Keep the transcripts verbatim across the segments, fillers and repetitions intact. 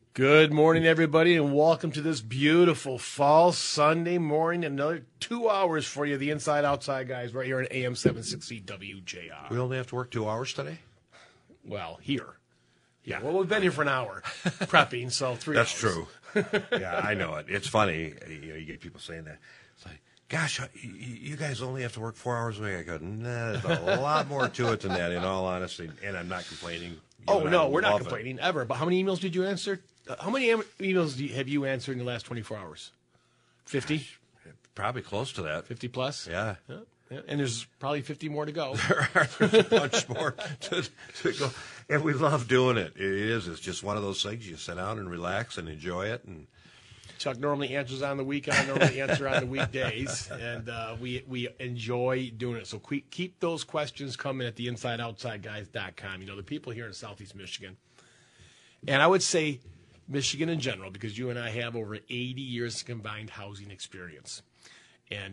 Good morning, everybody, and welcome to this beautiful fall Sunday morning. Another two hours for you, the Inside Outside guys, right here at A M seven sixty W J R. We only have to work two hours today? Well, here. Yeah, well, we've been here for an hour prepping, so three That's hours. That's true. Yeah, I know it. It's funny. You know, you get people saying that. It's like, gosh, you, you guys only have to work four hours a week. I go, nah, there's a lot more to it than that, in all honesty, and I'm not complaining. You Oh, no, I we're not love complaining, it. ever. But how many emails did you answer? Uh, how many am- emails do you, have you answered in the last twenty-four hours? fifty? Probably close to that. fifty plus? Yeah. Yeah. Yeah. And there's probably fifty more to go. There's a bunch more to, to go. And we love doing it. It is. It's just one of those things. You sit down and relax and enjoy it. And Chuck normally answers on the weekend. I normally answer on the weekdays, and uh, we we enjoy doing it. So keep keep those questions coming at the inside outside guys dot com. You know, the people here in Southeast Michigan, and I would say Michigan in general, because you and I have over eighty years of combined housing experience, and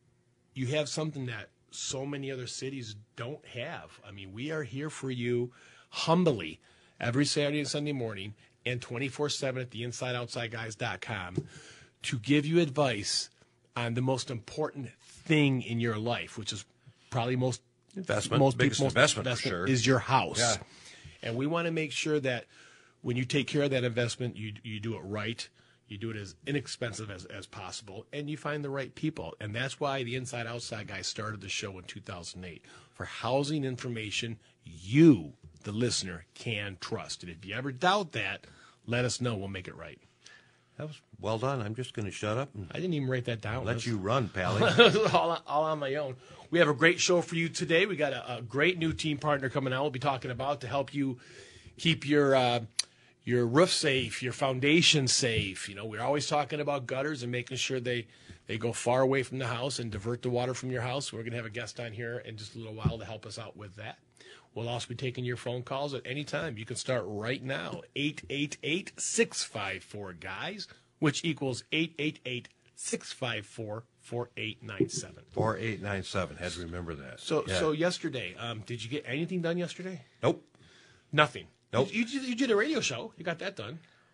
you have something that so many other cities don't have. I mean, we are here for you humbly every Saturday and Sunday morning, and twenty-four seven at the inside outside guys dot com to give you advice on the most important thing in your life, which is probably most investment, most biggest people's investment, investment for sure. is your house. Yeah. And we want to make sure that when you take care of that investment, you you do it right. You do it as inexpensive as, as possible, and you find the right people. And that's why the Inside Outside guys started the show in two thousand eight. For housing information you, the listener, can trust. And if you ever doubt that, let us know. We'll make it right. that was well done. I'm just going to shut up and I didn't even write that down. let you run, Pally. all, all on my own. We have a great show for you today. We got a, a great new team partner coming out. We'll be talking about to help you keep your uh, your roof safe, your foundation safe. You know, we're always talking about gutters and making sure they, they go far away from the house and divert the water from your house. We're going to have a guest on here in just a little while to help us out with that. We'll also be taking your phone calls at any time. You can start right now, eight eight eight, six five four, guys, which equals eight eight eight, six five four, four eight nine seven. four eight nine seven. Had to remember that. So, Yeah. so yesterday, um, did you get anything done yesterday? Nope. Nothing. Nope. You, you, you did a radio show. You got that done.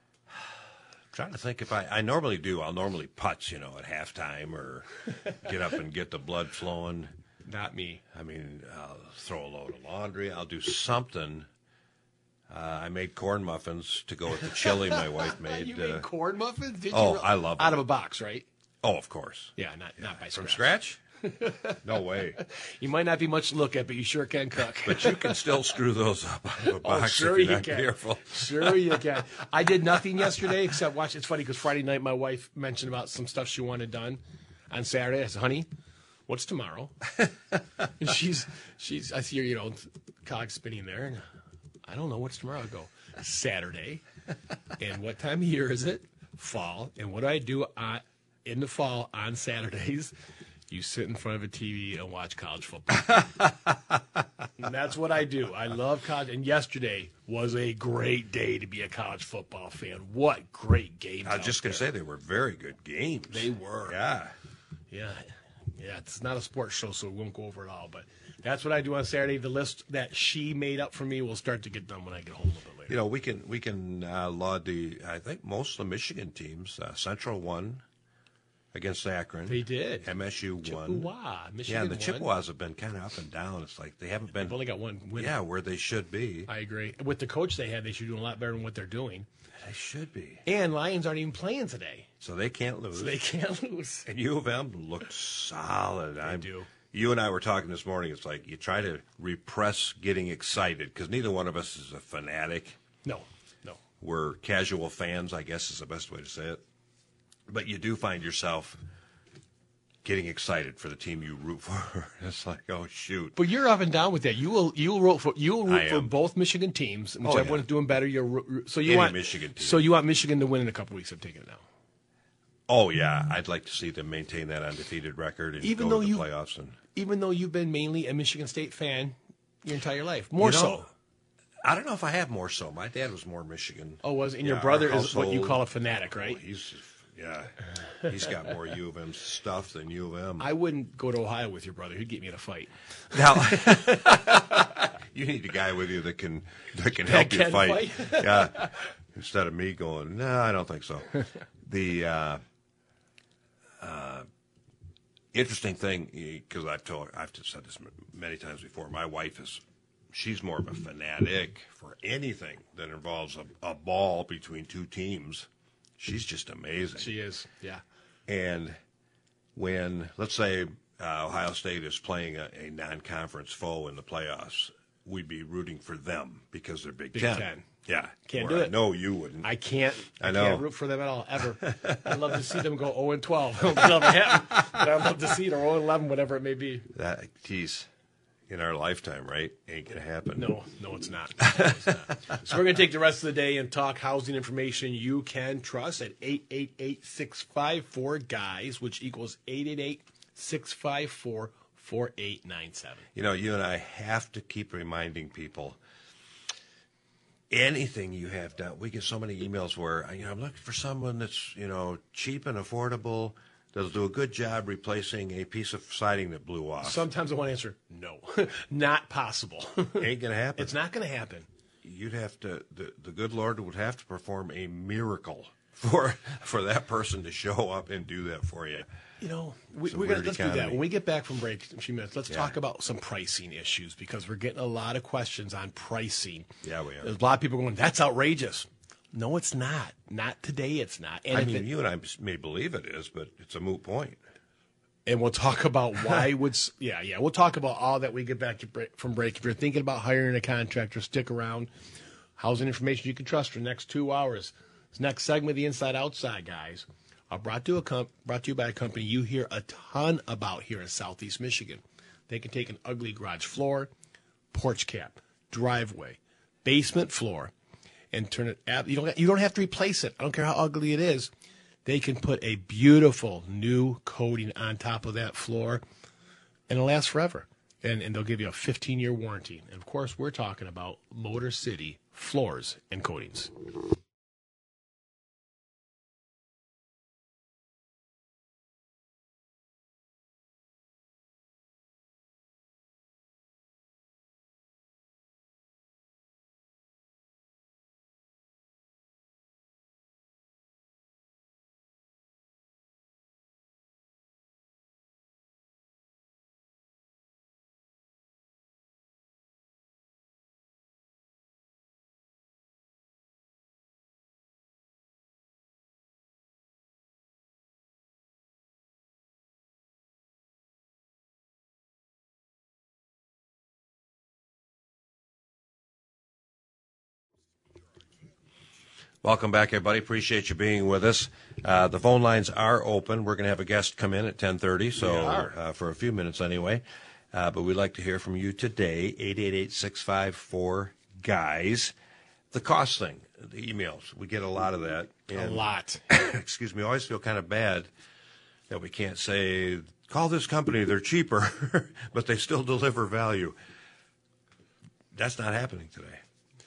Trying to think if I, I normally do. I'll normally putz, you know, at halftime or get up and get the blood flowing. Not me. I mean, I'll throw a load of laundry. I'll do something. Uh, I made corn muffins to go with the chili my wife made. you made uh, corn muffins? Did oh, you? I love Out them. of a box, right? oh, of course. Yeah, not not by From scratch. scratch? No way. You might not be much to look at, but you sure can cook. But you can still screw those up out of a box Oh, sure if you're you not can. careful. Sure you can. I did nothing yesterday except watch. It's funny because Friday night my wife mentioned about some stuff she wanted done on Saturday. I said, honey, what's tomorrow? And she's, she's, I see her, you know, cog spinning there. And I don't know what's tomorrow. I go, Saturday. And what time of year is it? Fall. And what do I do on, in the fall on Saturdays? You sit in front of a T V and watch college football. And that's what I do. I love college. And yesterday was a great day to be a college football fan. What great games. I was just going going to say they were very good games. They were. Yeah. Yeah. Yeah, it's not a sports show, so we won't go over it all. But that's what I do on Saturday. The list that she made up for me will start to get done when I get home a little bit later. You know, we can we can uh, laud the, I think, most of the Michigan teams. Uh, Central won against Akron. They did. M S U won. Chippewa. Michigan Yeah, and the won. Chippewas have been kind of up and down. It's like they haven't been, They've only got one win. yeah, where they should be. I agree. With the coach they had, they should do a lot better than what they're doing. They should be. And Lions aren't even playing today, So they can't lose. so they can't lose. And U of M looked solid. I do. You and I were talking this morning. It's like you try to repress getting excited because neither one of us is a fanatic. No, no. We're casual fans, I guess is the best way to say it. But you do find yourself getting excited for the team you root for. It's like, oh shoot! But you're up and down with that. You will you will root for you will root I for am. both Michigan teams, and Oh, whichever yeah. one's doing better. You're ro- so you Any want Michigan team. So you want Michigan to win in a couple weeks. I'm taking it now. Oh yeah, I'd like to see them maintain that undefeated record and Even go though to the you- playoffs. And Even though you've been mainly a Michigan State fan your entire life, more You know, so. I don't know if I have more so. My dad was more Michigan. Oh, was it? And Yeah, your brother our is what you household- call a fanatic, right? Oh, he's yeah, he's got more U of M stuff than U of M. I wouldn't go to Ohio with your brother. He'd get me in a fight. Now, you need a guy with you that can that can help That you can fight. fight? Yeah, instead of me going, no, I don't think so. the uh, uh, interesting thing, because I've told, I've said this many times before, my wife is, she's more of a fanatic for anything that involves a, a ball between two teams. She's just amazing. She is, yeah. And when, let's say, uh, Ohio State is playing a, a non-conference foe in the playoffs, we'd be rooting for them because they're Big, Big Ten. Ten. Yeah. Can't Where do I it. know you wouldn't. I can't. I, I know. can't root for them at all, ever. I'd love to see them go oh and twelve. It'll never happen. But I'd love to see it, or oh and eleven, whatever it may be. That, geez, in our lifetime, right? Ain't going to happen. No, no, it's not. No, it's not. So we're going to take the rest of the day and talk housing information you can trust at eight eight eight, six five four, GUYS, which equals eight eight eight, six five four, four eight nine seven. You know, you and I have to keep reminding people, anything you have done, we get so many emails where, you know, I'm looking for someone that's, you know, cheap and affordable, that'll do a good job replacing a piece of siding that blew off. Sometimes I want to answer, no, not possible. Ain't going to happen. It's not going to happen. You'd have to, the, the good Lord would have to perform a miracle for for that person to show up and do that for you. You know, we, Some we're gonna weird let's do that economy. when we get back from break in a few minutes. Let's Yeah. talk about some pricing issues because we're getting a lot of questions on pricing. Yeah, we are. There's a lot of people going, "That's outrageous." No, it's not. Not today. It's not. And I if mean, it- you and I may believe it is, but it's a moot point. and we'll talk about why would s- yeah yeah we'll talk about all that. We get back to break, from break. If you're thinking about hiring a contractor, stick around. Housing information you can trust for the next two hours. This next segment of the Inside Outside, guys, are brought to a com- brought to you by a company you hear a ton about here in Southeast Michigan. They can take an ugly garage floor, porch cap, driveway, basement floor, and turn it. Ab- you don't you don't have to replace it. I don't care how ugly it is. They can put a beautiful new coating on top of that floor, and it'll last forever. And, and they'll give you a fifteen-year warranty. And, of course, we're talking about Motor City Floors and Coatings. Welcome back, everybody. Appreciate you being with us. Uh, the phone lines are open. We're going to have a guest come in at ten thirty, so We are. uh, for a few minutes anyway. Uh, but we'd like to hear from you today, eight eight eight, six five four, GUYS. The cost thing, the emails, we get a lot of that. A And, lot. excuse me, I always feel kind of bad that we can't say, call this company, they're cheaper, but they still deliver value. That's not happening today.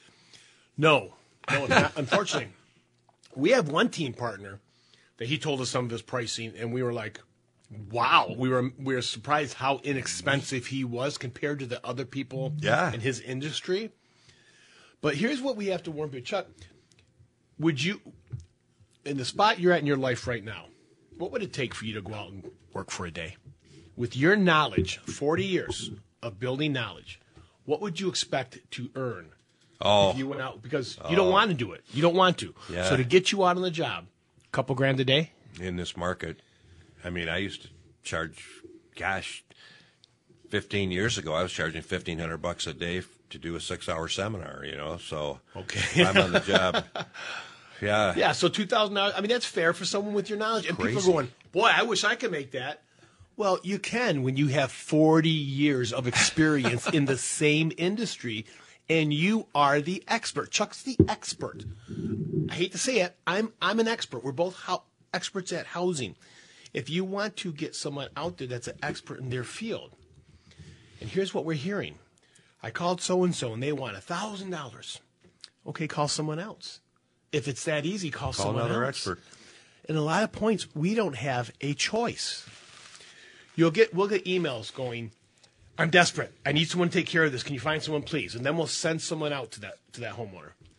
No. No, it's not. Unfortunately, we have one team partner that he told us some of his pricing, and we were like, wow. We were we were surprised how inexpensive he was compared to the other people Yeah. in his industry. But here's what we have to warn people. Chuck, would you, in the spot you're at in your life right now, what would it take for you to go out and work for a day? With your knowledge, forty years of building knowledge, what would you expect to earn? Oh, If you went out because you don't want to do it. You don't want to. Yeah. So to get you out on the job, a couple grand a day. in this market, I mean, I used to charge, gosh, fifteen years ago, I was charging fifteen hundred bucks a day f- to do a six-hour seminar. You know, so Okay. I'm on the job. Yeah, Yeah. So two thousand dollars. I mean, that's fair for someone with your knowledge. And people Crazy. are going, boy, I wish I could make that. Well, you can when you have forty years of experience in the same industry, and you are the expert. Chuck's the expert. I hate to say it. I'm I'm an expert. We're both ho- experts at housing. If you want to get someone out there that's an expert in their field, and here's what we're hearing. I called so-and-so, and they want one thousand dollars. Okay, call someone else. If it's that easy, call, call someone another else. expert. In a lot of points, we don't have a choice. You'll get we'll get emails going, I'm desperate. I need someone to take care of this. Can you find someone, please? And then we'll send someone out to that to that homeowner.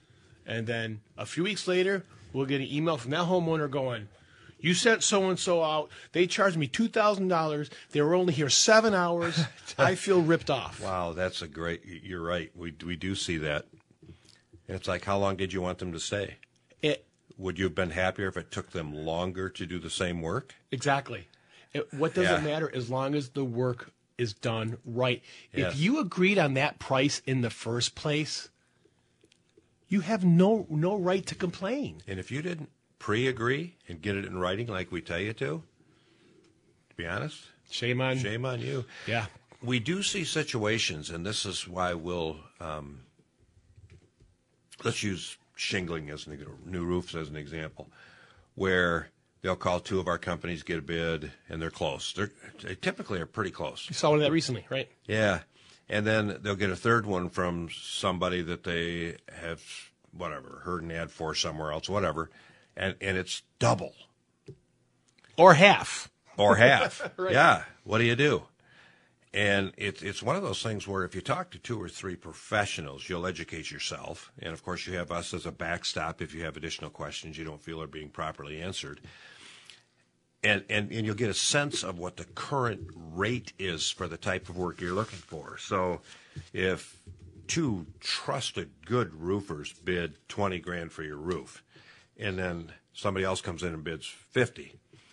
And then a few weeks later, we'll get an email from that homeowner going, you sent so-and-so out. They charged me two thousand dollars. They were only here seven hours. I feel ripped off. Wow, that's a great, you're right. We, we do see that. And it's like, how long did you want them to stay? It, Would you have been happier if it took them longer to do the same work? Exactly. It, what does Yeah. it matter as long as the work is done right? Yes. If you agreed on that price in the first place, you have no no right to complain. And if you didn't pre-agree and get it in writing like we tell you to, to be honest, Shame on. shame on you. Yeah. We do see situations, and this is why we'll, um, let's use shingling as an new roofs as an example, where they'll call two of our companies, get a bid, and they're close. They're, they typically are pretty close. You saw one of that recently, right? Yeah. And then they'll get a third one from somebody that they have, whatever, heard an ad for somewhere else, whatever, and, and it's double Or half. or half. Right. Yeah. What do you do? And it, it's one of those things where if you talk to two or three professionals, you'll educate yourself. And, of course, you have us as a backstop if you have additional questions you don't feel are being properly answered. And, and, and you'll get a sense of what the current rate is for the type of work you're looking for. So if two trusted, good roofers bid twenty grand for your roof, and then somebody else comes in and bids fifty,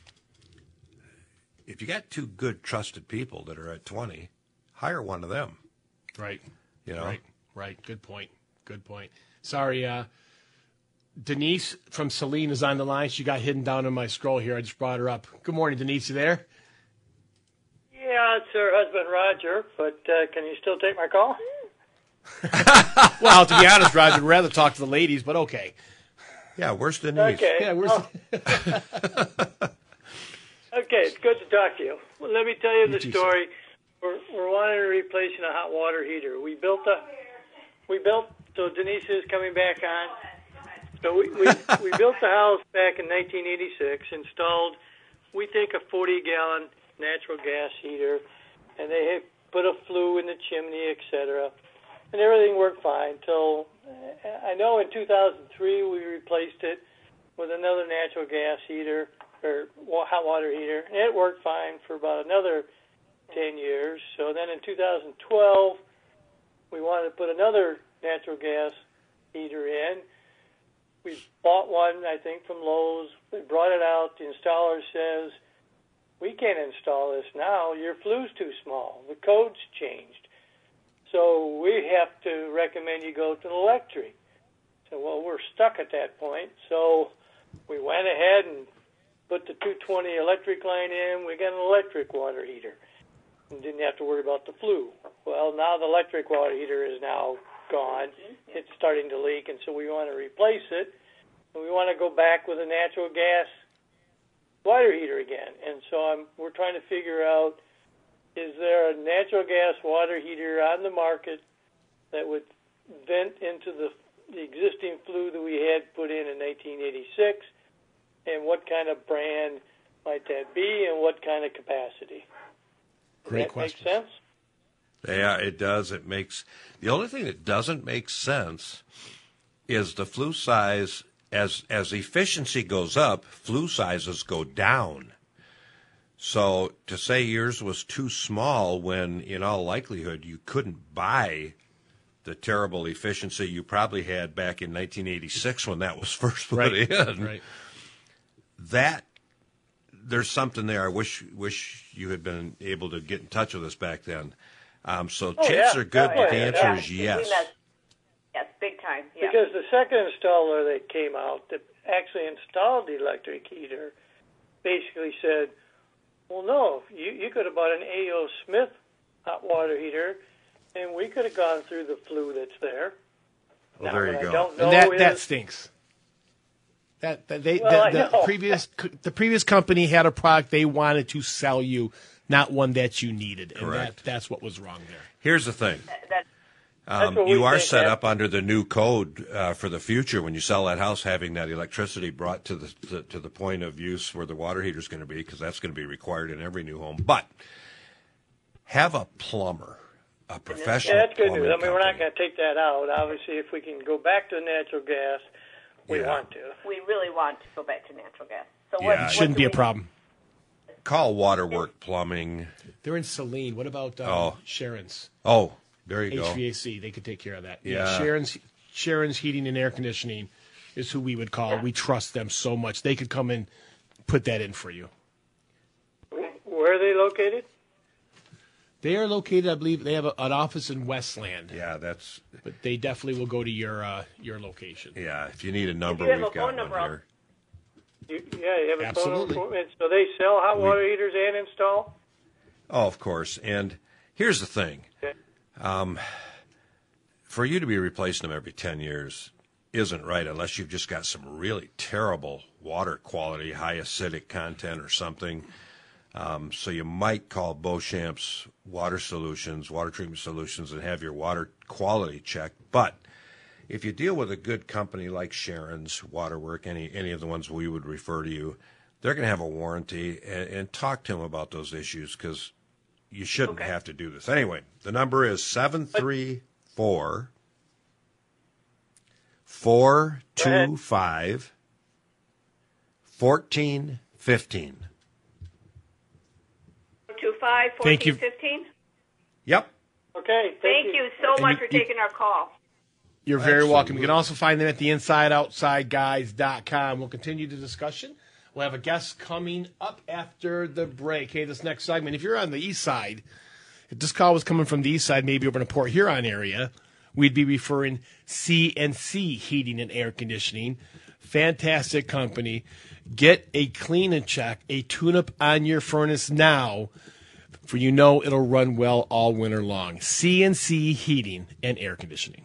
if you got two good, trusted people that are at twenty, hire one of them. Right. You know? Right. Right. Good point. Good point. Sorry, uh, Denise from Saline is on the line. She got hidden down in my scroll here. I just brought her up. Good morning, Denise. You there? Yeah, it's her husband, Roger, but uh, can you still take my call? Well, to be honest, Roger, I'd rather talk to the ladies, but okay. Yeah, where's Denise? Okay. Yeah, we're. Oh, okay, it's good to talk to you. Well, let me tell you the too, story. We're, we're wanting to replace a hot water heater. We built a, we built, so Denise is coming back on. So we, we, we built the house back in nineteen eighty-six, installed, we think, a forty-gallon natural gas heater, and they had put a flue in the chimney, et cetera, and everything worked fine until, I know in two thousand three we replaced it with another natural gas heater, or hot water heater, and it worked fine for about another ten years. So then in two thousand twelve, we wanted to put another natural gas heater in. We bought one, I think, from Lowe's. We brought it out. The installer says, we can't install this now. Your flue's too small. The code's changed. So we have to recommend you go to an electric. So, well, we're stuck at that point. So we went ahead and put the two twenty electric line in. We got an electric water heater and didn't have to worry about the flue. Well, now the electric water heater is now gone. It's starting to leak, and so we want to replace it. And we want to go back with a natural gas water heater again. And so I'm, we're trying to figure out, is there a natural gas water heater on the market that would vent into the, the existing flue that we had put in in nineteen eighty-six, and what kind of brand might that be, and what kind of capacity? Does Great that question. make sense? Yeah, it does. It makes the only thing that doesn't make sense is the flue size. As as efficiency goes up, flue sizes go down. So to say yours was too small when, in all likelihood, you couldn't buy the terrible efficiency you probably had back in nineteen eighty-six when that was first put Right. in. Right. That there's something there. I wish wish you had been able to get in touch with us back then. Um, so Oh, chances yeah. are good, Oh, but the yeah. answer Yeah. is We yes. messed- Yes, big time. Yeah. Because the second installer that came out that actually installed the electric heater basically said, well, no, you, you could have bought an A O Smith hot water heater, and we could have gone through the flue that's there. Well, Now, there you what go. I don't know And that is, that stinks. That, that they Well, I the, the know. previous the previous company had a product they wanted to sell you, not one that you needed, and Correct. that that's what was wrong there. Here's the thing. That, Um, what you we are think set hap- up under the new code uh, for the future when you sell that house, having that electricity brought to the to, to the point of use where the water heater is going to be, because that's going to be required in every new home. But have a plumber a professional. Yeah, that's good news. plumbing I mean, we're not company. going to take that out. Obviously, if we can go back to natural gas, we Yeah. want to. We really want to go back to natural gas. So Yeah, what, it what Shouldn't do be a we- problem. Call Waterwork Plumbing. They're in Saline. What about um, Oh. Sharon's Oh, there you go. H V A C? They could take care of that. Yeah. Sharon's Sharon's Heating and Air Conditioning is who we would call. We trust them so much. They could come and put that in for you. Where are they located? They are located, I believe, they have a, an office in Westland, Yeah, that's but they definitely will go to your uh, your location. yeah. If you need a number, you have we've a got phone one number, I'll- here. You, yeah, you have a Absolutely. phone. And so they sell hot water heaters and install. Oh, of course. And here's the thing: Okay. for you to be replacing them every ten years isn't right unless you've just got some really terrible water quality, high acidic content or something. Um, so you might call Beauchamp's Water Solutions, Water Treatment Solutions, and have your water quality checked. But if you deal with a good company like Sharon's Waterwork, any any of the ones we would refer to you, they're going to have a warranty, and, and talk to them about those issues because you shouldn't Okay. have to do this. Anyway, the number is seven three four, four two five, fourteen fifteen. two five Thank you. fourteen fifteen? Yep. Okay. Thank, Thank you so And much you- for you- taking our call. You're very welcome. You Absolutely. can also find them at the inside outside guys dot com. We'll continue the discussion. We'll have a guest coming up after the break. Hey, this next segment, if you're on the east side, if this call was coming from the east side, maybe over in the Port Huron area, we'd be referring C and C Heating and Air Conditioning. Fantastic company. Get a clean and check, a tune-up on your furnace now, for you know it'll run well all winter long. C and C Heating and Air Conditioning.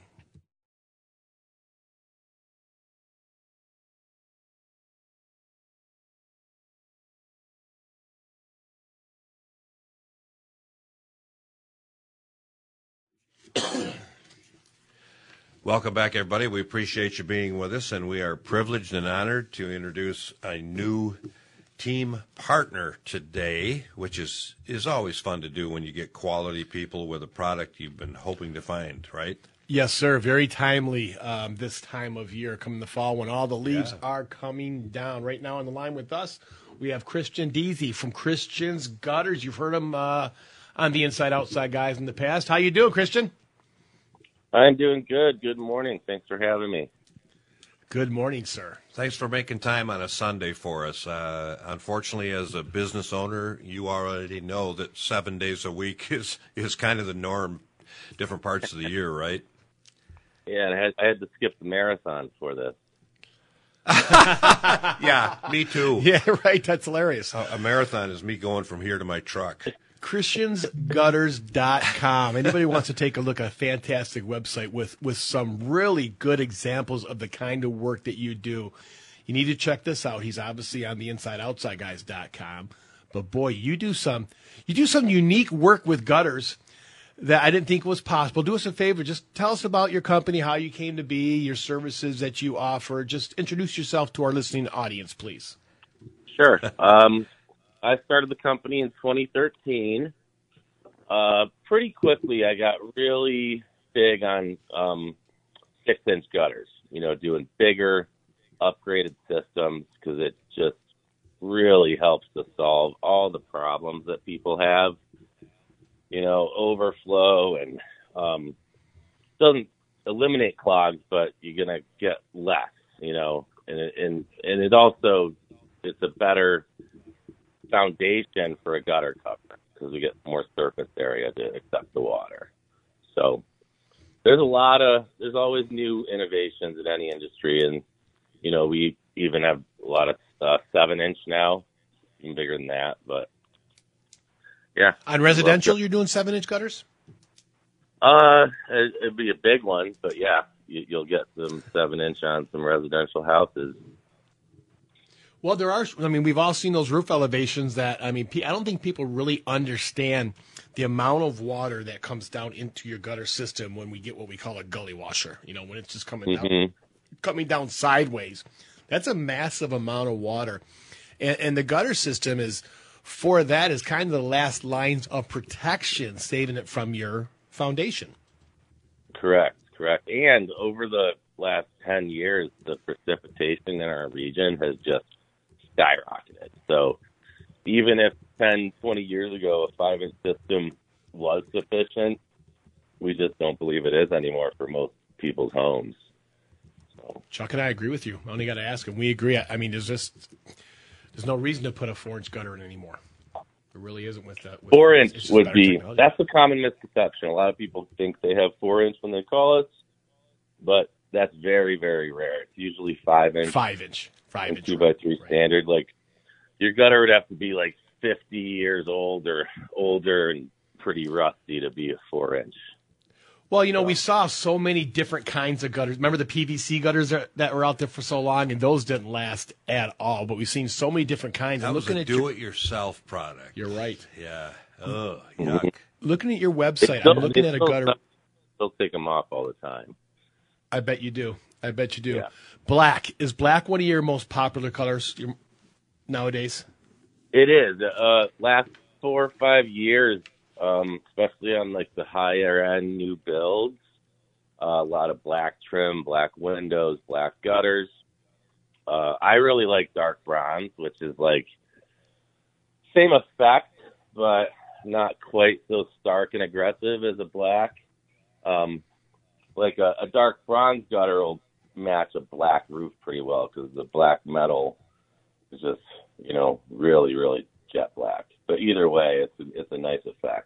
Welcome back, everybody. We appreciate you being with us, and we are privileged and honored to introduce a new team partner today, which is, is always fun to do when you get quality people with a product you've been hoping to find, right? Yes, sir. Very timely um, this time of year, coming the fall when all the leaves Yeah. are coming down. Right now on the line with us, we have Christian Deasy from Christian's Gutters. You've heard him uh, on the Inside Outside Guys in the past. How you doing, Christian? I'm doing good. Good morning. Thanks for having me. Good morning, sir. Thanks for making time on a Sunday for us. Uh, unfortunately, as a business owner, you already know that seven days a week is, is kind of the norm, different parts of the year, right? Yeah, and I had, I had to skip the marathon for this. Yeah, me too. Yeah, right. That's hilarious. A, a marathon is me going from here to my truck. Christians Gutters dot com. Anybody wants to take a look at a fantastic website with, with some really good examples of the kind of work that you do, you need to check this out. He's obviously on the inside outside guys dot com. But boy, you do some you do some unique work with gutters that I didn't think was possible. Do us a favor, just tell us about your company, how you came to be, your services that you offer. Just introduce yourself to our listening audience, please. Sure. Um, I started the company in twenty thirteen. Uh, pretty quickly, I got really big on um, six-inch gutters, you know, doing bigger, upgraded systems because it just really helps to solve all the problems that people have, you know, overflow and um, doesn't eliminate clogs, but you're going to get less, you know, and it, and, and it also, it's a better foundation for a gutter cover because we get more surface area to accept the water. So there's a lot of, there's always new innovations in any industry. And, you know, we even have a lot of uh, seven inch now, even bigger than that. But yeah. On residential, you're doing seven inch gutters? Uh, it, it'd be a big one, but yeah, you, you'll get some seven inch on some residential houses. Well, there are, I mean, we've all seen those roof elevations that, I mean, pe- I don't think people really understand the amount of water that comes down into your gutter system when we get what we call a gully washer, you know, when it's just coming down, Mhm. coming down sideways. That's a massive amount of water. And, and the gutter system is, for that, is kind of the last lines of protection, saving it from your foundation. Correct, correct. And over the last ten years, the precipitation in our region has just skyrocketed. So even if ten, twenty years ago a five-inch system was sufficient, we just don't believe it is anymore for most people's homes. So. Chuck and I agree with you. I only got to ask him. We agree. I mean, there's just there's no reason to put a four-inch gutter in anymore. There really isn't with that. Four inch would be, technology. That's a common misconception. A lot of people think they have four inch when they call us, but that's very, very rare. It's usually five inch. Five inch. Five inch. Two by three right. Standard. Like, your gutter would have to be like fifty years old or older and pretty rusty to be a four inch. Well, you know, we saw so many different kinds of gutters. Remember the P V C gutters that, that were out there for so long, and those didn't last at all. But we've seen so many different kinds. That and was looking a at your, do-it-yourself product. You're right. Yeah. Ugh, yuck. Looking at your website, still, I'm looking at a gutter. Still, still take them off all the time. I bet you do. I bet you do. Yeah. Black. Is black one of your most popular colors nowadays? It is. Uh, last four or five years, um, especially on like the higher end new builds, uh, a lot of black trim, black windows, black gutters. Uh, I really like dark bronze, which is like same effect, but not quite so stark and aggressive as a black. Um, like a, a dark bronze gutter will match a black roof pretty well because the black metal is just, you know, really, really jet black. But either way, it's a, it's a nice effect.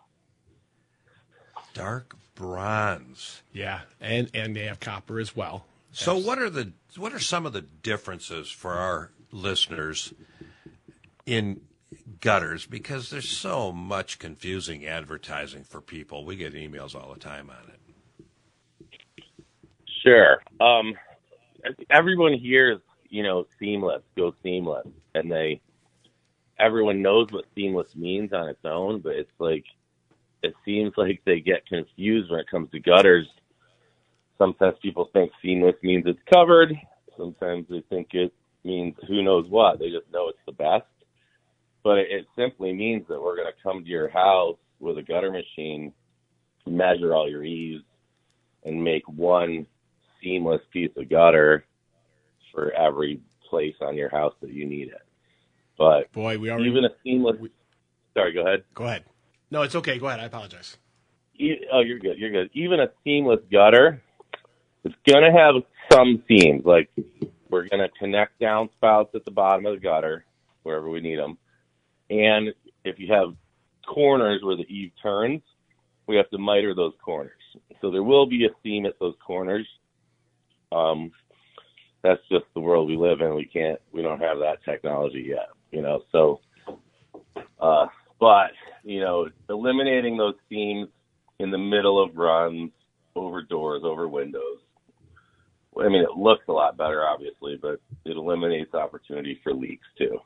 Dark bronze. Yeah, and and they have copper as well. So what are the what are some of the differences for our listeners in gutters? Because there's so much confusing advertising for people. We get emails all the time on it. Sure. Um, everyone hears, you know, seamless, go seamless, and they everyone knows what seamless means on its own, but it's like it seems like they get confused when it comes to gutters. Sometimes people think seamless means it's covered. Sometimes they think it means who knows what. They just know it's the best. But it, it simply means that we're going to come to your house with a gutter machine, measure all your eaves, and make one seamless piece of gutter for every place on your house that you need it. But boy, we already even a seamless. We, sorry, go ahead. Go ahead. No, it's okay. Go ahead. I apologize. Oh, you're good. You're good. Even a seamless gutter, it's going to have some seams. Like, we're going to connect downspouts at the bottom of the gutter, wherever we need them. And if you have corners where the eave turns, we have to miter those corners. So there will be a seam at those corners. Um, that's just the world we live in. We can't, we don't have that technology yet, you know. So, uh, but, you know, eliminating those seams in the middle of runs, over doors, over windows. I mean, it looks a lot better, obviously, but it eliminates opportunity for leaks, too.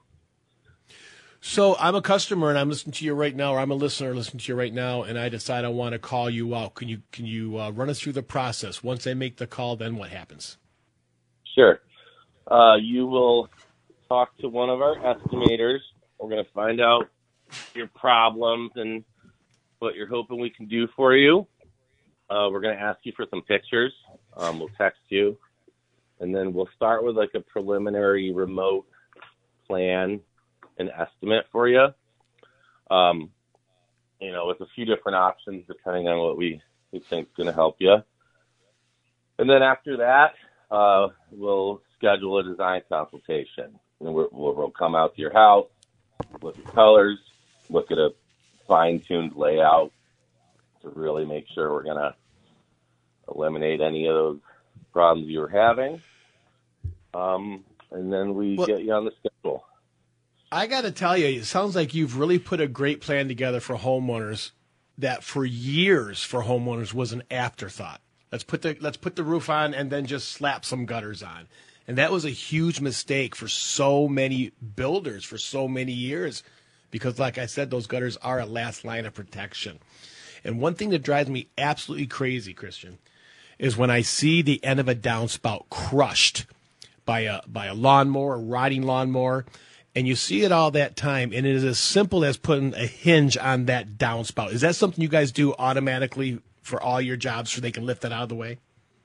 So I'm a customer, and I'm listening to you right now, or I'm a listener listening to you right now, and I decide I want to call you out. Can you can you uh, run us through the process? Once I make the call, then what happens? Sure. Uh, you will talk to one of our estimators. We're going to find out your problems and what you're hoping we can do for you. Uh, we're going to ask you for some pictures. Um, we'll text you. And then we'll start with like a preliminary remote plan and estimate for you. Um, you know, with a few different options depending on what we, we think is going to help you. And then after that, uh, we'll schedule a design consultation. And we'll, we'll come out to your house, look at colors, look at a fine-tuned layout to really make sure we're going to eliminate any of those problems you were having. Um, and then we well, get you on the schedule. I got to tell you, it sounds like you've really put a great plan together for homeowners that for years for homeowners was an afterthought. Let's put the let's put the roof on and then just slap some gutters on. And that was a huge mistake for so many builders for so many years because, like I said, those gutters are a last line of protection. And one thing that drives me absolutely crazy, Christian, is when I see the end of a downspout crushed by a by a lawnmower, a riding lawnmower, and you see it all that time, and it is as simple as putting a hinge on that downspout. Is that something you guys do automatically for all your jobs so they can lift that out of the way?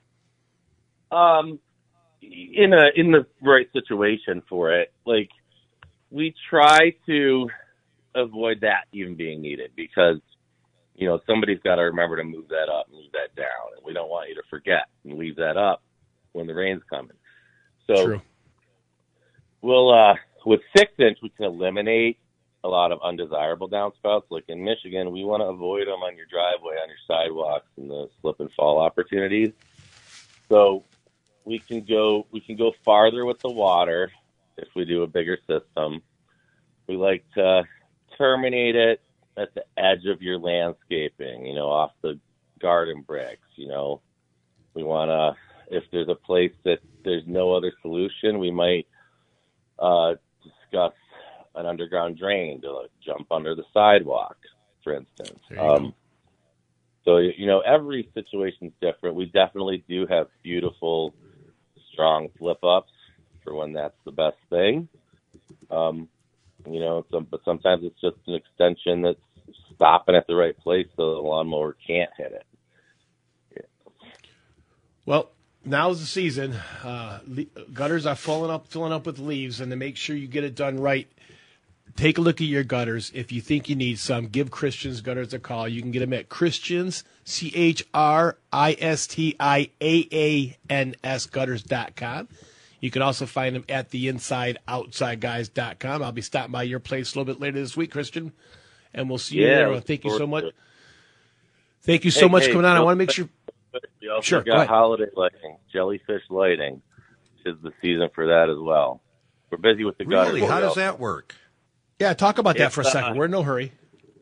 Um, in a in the right situation for it, like we try to avoid that even being needed because you know somebody's got to remember to move that up, move that down, and we don't want you to forget and leave that up when the rain's coming. So True. we'll uh, with six inch we can eliminate a lot of undesirable downspouts. Like in Michigan, we want to avoid them on your driveway, on your sidewalks, and the slip and fall opportunities. So we can go we can go farther with the water if we do a bigger system. We like to terminate it at the edge of your landscaping, you know, off the garden bricks. You know, we want to, if there's a place that there's no other solution, we might uh, discuss an underground drain to like, jump under the sidewalk, for instance. Um, so, you know, every situation's different. We definitely do have beautiful, strong flip-ups for when that's the best thing. Um, you know, some, but sometimes it's just an extension that's stopping at the right place so the lawnmower can't hit it. Yeah. Well, now's the season. Uh, le- gutters are filling up, filling up with leaves, and to make sure you get it done right, take a look at your gutters. If you think you need some, give Christian's Gutters a call. You can get them at Christians, C H R I S T I A A N S gutters dot com. You can also find them at the inside outside guys dot com. I'll be stopping by your place a little bit later this week, Christian, and we'll see you Yeah, there. Well, look thank you so forward much. to it. Thank you so Hey, much for hey, coming on. I real want to make quick, sure. We also Sure, go got ahead. holiday lighting, jellyfish lighting, which is the season for that as well. We're busy with the gutters. Really? How does that work? Yeah, talk about that It's, for a second. uh, We're in no hurry.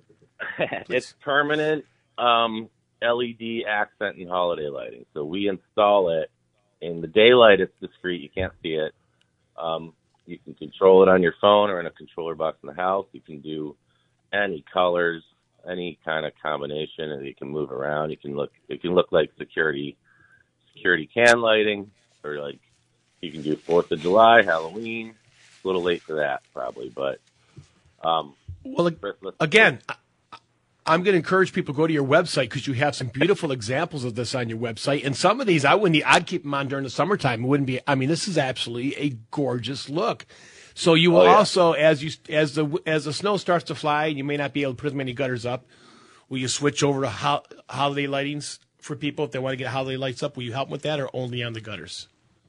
It's permanent um, L E D accent and holiday lighting. So we install it. In the daylight, it's discreet. You can't see it. Um, you can control it on your phone or in a controller box in the house. You can do any colors, any kind of combination, and you can move around. You can look. It can look like security security can lighting, or like you can do Fourth of July, Halloween. It's a little late for that, probably, but um, Well, ag- Christmas. again, I- I'm going to encourage people to go to your website because you have some beautiful examples of this on your website. And some of these, I wouldn't. I'd keep them on during the summertime. It wouldn't be. I mean, this is absolutely a gorgeous look. So you will Oh, yeah. also, as you as the as the snow starts to fly, and you may not be able to put as many gutters up. Will you switch over to ho- holiday lightings for people if they want to get holiday lights up? Will you help them with that, or only on the gutters?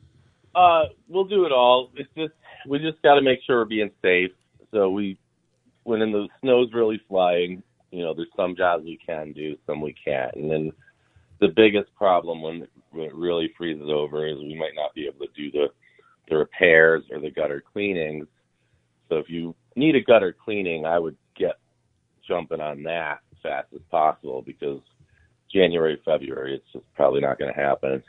Uh, we'll do it all. It's just we just got to make sure we're being safe. So we, when the snow's really flying, you know, there's some jobs we can do, some we can't. And then the biggest problem when, when it really freezes over is we might not be able to do the the repairs or the gutter cleanings. So if you need a gutter cleaning, I would get jumping on that as fast as possible because January, February, it's just probably not going to happen.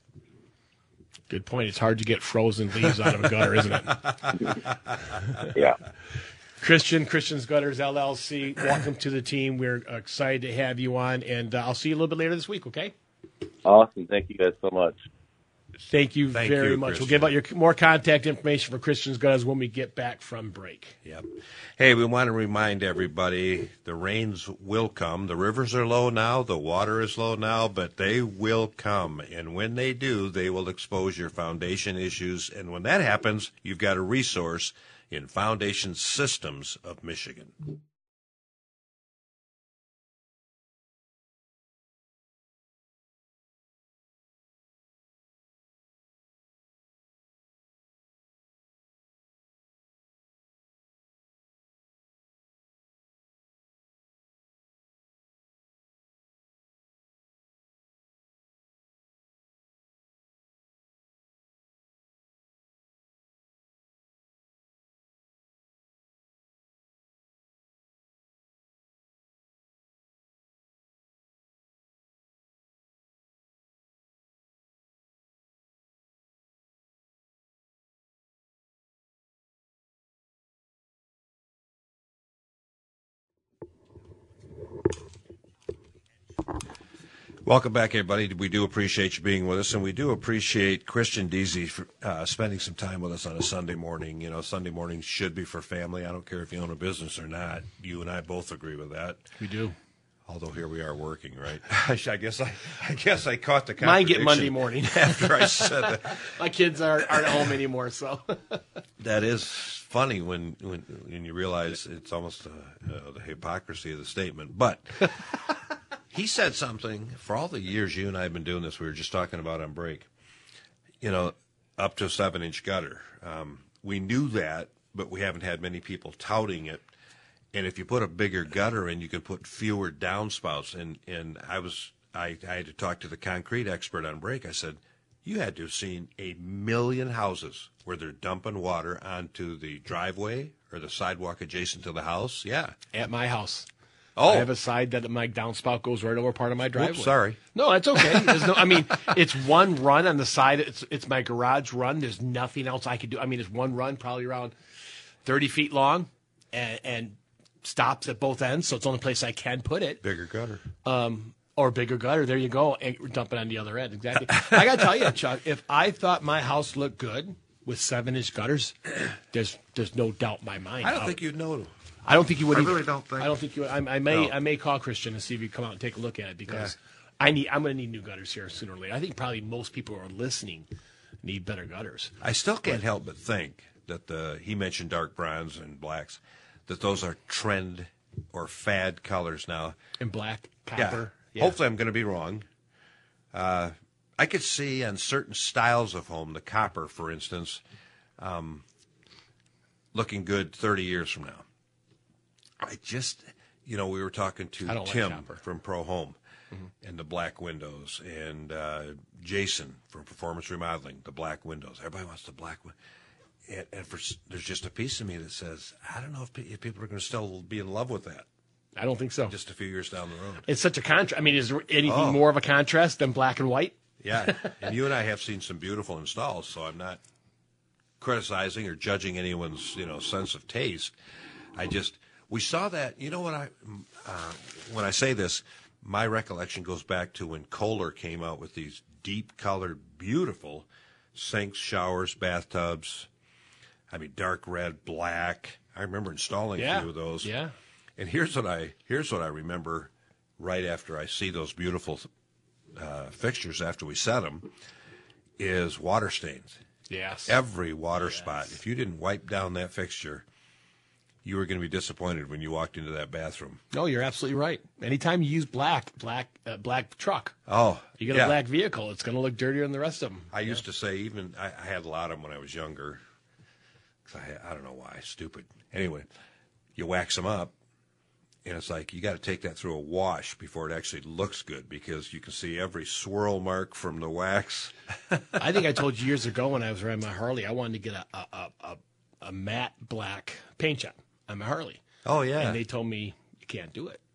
Good point. It's hard to get frozen leaves out of a gutter, isn't it? Yeah. Christian, Christian's Gutters L L C, welcome to the team. We're excited to have you on, and uh, I'll see you a little bit later this week, okay? Awesome. Thank you guys so much. Thank you Thank very you, much. Christian. We'll give out your more contact information for Christian's Gutters when we get back from break. Yep. Hey, we want to remind everybody the rains will come. The rivers are low now, the water is low now, but they will come. And when they do, they will expose your foundation issues. And when that happens, you've got a resource in Foundation Systems of Michigan. Welcome back, everybody. We do appreciate you being with us, and we do appreciate Christian Deasy for uh, spending some time with us on a Sunday morning. You know, Sunday mornings should be for family. I don't care if you own a business or not. You and I both agree with that. We do. Although here we are working, right? I guess I, I guess I caught the Mine get contradiction Monday morning. after I said that. My kids aren't, aren't home anymore, so. That is funny when when, when you realize it's almost uh, uh, the hypocrisy of the statement. But he said something, for all the years you and I have been doing this, we were just talking about on break, you know, up to a seven-inch gutter. Um, we knew that, but we haven't had many people touting it. And if you put a bigger gutter in, you can put fewer downspouts. And, and I was I, I had to talk to the concrete expert on break. I said, you had to have seen a million houses where they're dumping water onto the driveway or the sidewalk adjacent to the house. Yeah. At my house. Oh. I have a side that my downspout goes right over part of my driveway. Oops, sorry. No, that's okay. There's no, I mean, it's one run on the side. It's it's my garage run. There's nothing else I could do. I mean, it's one run, probably around thirty feet long, and, and stops at both ends, so it's the only place I can put it. Bigger gutter. Um, or bigger gutter. There you go. And dump it on the other end. Exactly. I got to tell you, Chuck, if I thought my house looked good with seven-inch gutters, there's there's no doubt in my mind. I don't think you'd know. I don't think you would. I either. really don't think. I don't think you would. I, I may. No. I may call Christian and see if you come out and take a look at it because I need. I'm going to need new gutters here sooner or later. I think probably most people who are listening need better gutters. I still can't help but think that the he mentioned dark bronze and blacks, that those are trend or fad colors now. And black, Yeah. copper. Yeah. Hopefully, I'm going to be wrong. Uh, I could see on certain styles of home, the copper, for instance, um, looking good thirty years from now. I just, you know, we were talking to I don't like Tim copper. from Pro Home and the black windows, and uh, Jason from Performance Remodeling, the black windows. Everybody wants the black one. And, and for, there's just a piece of me that says, I don't know if, pe- if people are going to still be in love with that I don't think so. just a few years down the road. It's such a contrast. I mean, is there anything Oh. more of a contrast than black and white? Yeah, and you and I have seen some beautiful installs, so I'm not criticizing or judging anyone's, you know, sense of taste. I just, we saw that, you know what I, uh, when I say this, my recollection goes back to when Kohler came out with these deep-colored, beautiful sinks, showers, bathtubs. I mean, dark red, black. I remember installing Yeah. a few of those. Yeah. And here's what I here's what I remember right after I see those beautiful uh, fixtures after we set them is water stains. Yes. Every water spot. If you didn't wipe down that fixture, you were going to be disappointed when you walked into that bathroom. No, you're absolutely right. Anytime you use black, black, uh, black truck, Oh, you get yeah. a black vehicle, it's going to look dirtier than the rest of them. I used to say even I, I had a lot of them when I was younger. 'Cause I, I don't know why, stupid. Anyway, you wax them up, and it's like you got to take that through a wash before it actually looks good because you can see every swirl mark from the wax. I think I told you years ago when I was riding my Harley, I wanted to get a a, a, a, a matte black paint job on my Harley. Oh yeah, And they told me, you can't do it.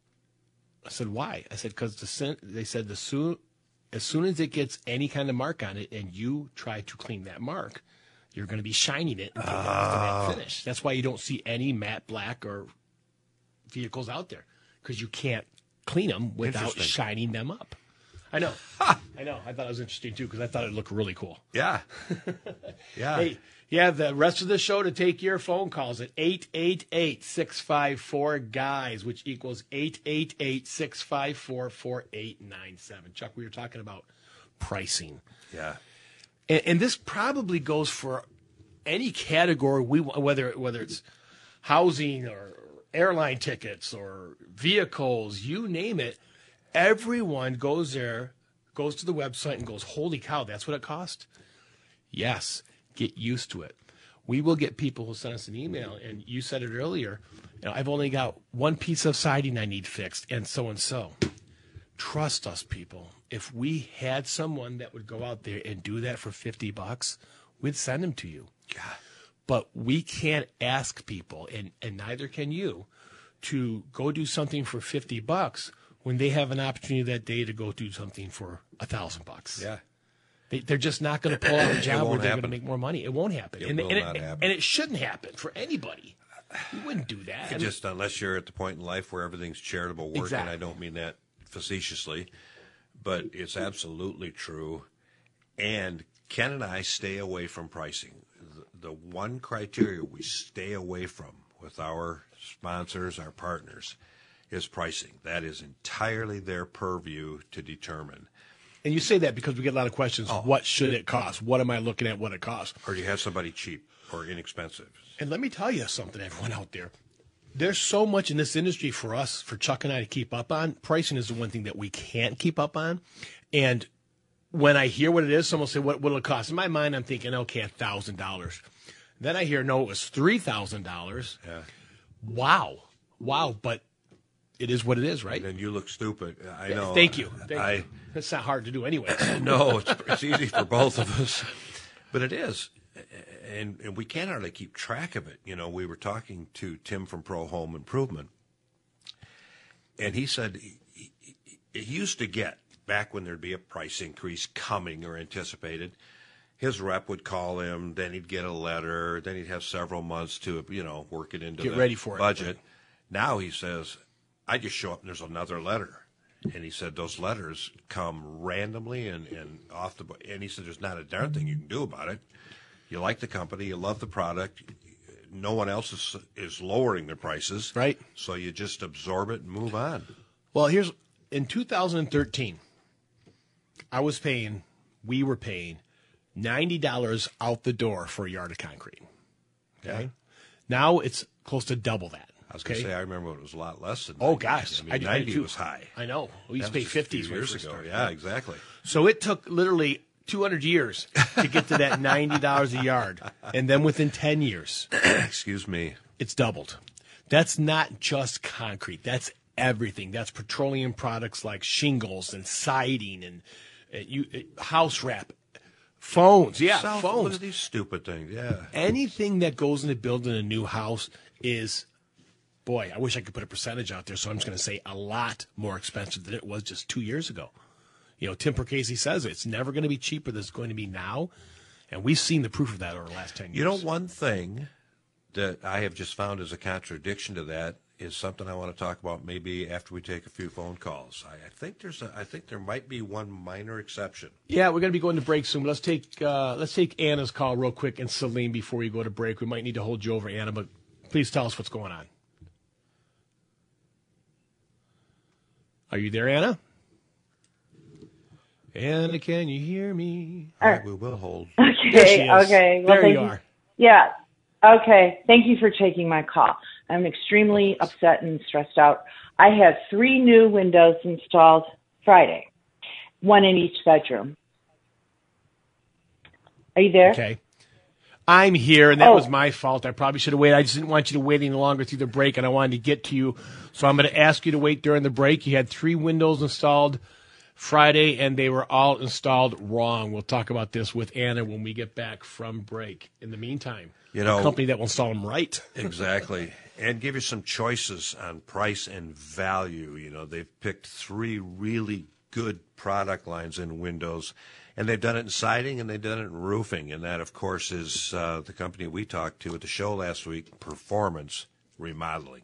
I said, why? I said, because the sen- they said the soon, as soon as it gets any kind of mark on it and you try to clean that mark, you're going to be shining it until oh. the finish. That's why you don't see any matte black or vehicles out there, because you can't clean them without shining them up. I know. I know. I thought it was interesting, too, because I thought it looked really cool. yeah, yeah. Hey, you have the rest of the show to take your phone calls at eight eight eight, six five four, GUYS, which equals eight eight eight, six five four, four eight nine seven. Chuck, we were talking about pricing. Yeah. And, and this probably goes for any category, we whether whether it's housing or airline tickets or vehicles, you name it. Everyone goes there, goes to the website and goes, holy cow, that's what it cost? Yes. Get used to it. We will get people who send us an email, and you said it earlier, you know, I've only got one piece of siding I need fixed, and so and so. Trust us, people. If we had someone that would go out there and do that for fifty bucks, we'd send them to you. God. But we can't ask people, and, and neither can you, to go do something for fifty bucks when they have an opportunity that day to go do something for a thousand bucks. Yeah. They, they're just not going to pull out a job where won't they're going happen. to make more money. It won't happen. It and, will and not it, happen. And it shouldn't happen for anybody. You wouldn't do that. I mean, Just unless you're at the point in life where everything's charitable work, Exactly. and I don't mean that facetiously. but it's absolutely true. And Ken and I stay away from pricing. The, the one criteria we stay away from with our sponsors, our partners, is pricing. That is entirely their purview to determine. And you say that because we get a lot of questions. Oh. What should it cost? What am I looking at? What it costs? Or you have somebody cheap or inexpensive. And let me tell you something, everyone out there. There's so much in this industry for us, for Chuck and I to keep up on. Pricing is the one thing that we can't keep up on. And when I hear what it is, someone will say, what will it cost? In my mind, I'm thinking, okay, one thousand dollars. Then I hear, no, it was three thousand dollars. Yeah. Wow. Wow. But it is what it is, right? And then you look stupid. I know. Thank you. Thank I, you. It's not hard to do anyway. No, it's, it's easy for both of us. But it is. And, and we can't hardly keep track of it. You know, we were talking to Tim from Pro Home Improvement, and he said he, he, he used to get, back when there'd be a price increase coming or anticipated, his rep would call him, then he'd get a letter, then he'd have several months to, you know, work it into Get the ready for it. budget. Now he says, I just show up and there's another letter. And he said those letters come randomly and, and off the – and he said there's not a darn thing you can do about it. You like the company. You love the product. No one else is is lowering their prices. Right. So you just absorb it and move on. Well, here's – in two thousand thirteen, I was paying – we were paying ninety dollars out the door for a yard of concrete. Okay? Yeah. Now it's close to double that. I was okay? going to say, I remember when it was a lot less than Oh, ninety. gosh. I mean, I, I ninety too. was high. I know. We used That to pay was just a few fifties when we years first ago. started. Yeah, exactly. So it took literally two hundred years to get to that ninety dollars a yard. And then within ten years, Excuse me. it's doubled. That's not just concrete. That's everything. That's petroleum products like shingles and siding and uh, you, uh, house wrap, phones. Yeah, South, phones. Look at these stupid things. Yeah. Anything that goes into building a new house is, boy, I wish I could put a percentage out there. So I'm just going to say a lot more expensive than it was just two years ago. You know, Tim Percasey says it's never going to be cheaper than it's going to be now. And we've seen the proof of that over the last ten years. You know, one thing that I have just found as a contradiction to that is something I want to talk about maybe after we take a few phone calls. I, I think there's a, I think there might be one minor exception. Yeah, we're going to be going to break soon. Let's take uh, let's take Anna's call real quick and Celine before we go to break. We might need to hold you over, Anna, but please tell us what's going on. Are you there, Anna? Anna, can you hear me? All right, we will hold. There she Okay, is. okay. Well, There thank you are. Yeah. Okay. Thank you for taking my call. I'm extremely upset and stressed out. I have three new windows installed Friday, one in each bedroom. Are you there? Okay. I'm here, and that Oh. was my fault. I probably should have waited. I just didn't want you to wait any longer through the break, and I wanted to get to you. So I'm going to ask you to wait during the break. You had three windows installed Friday, and they were all installed wrong. We'll talk about this with Anna when we get back from break. In the meantime, You know- a company that will install them right. Exactly. And give you some choices on price and value. You know, they've picked three really good product lines in windows, and they've done it in siding and they've done it in roofing. And that, of course, is uh, the company we talked to at the show last week, Performance Remodeling.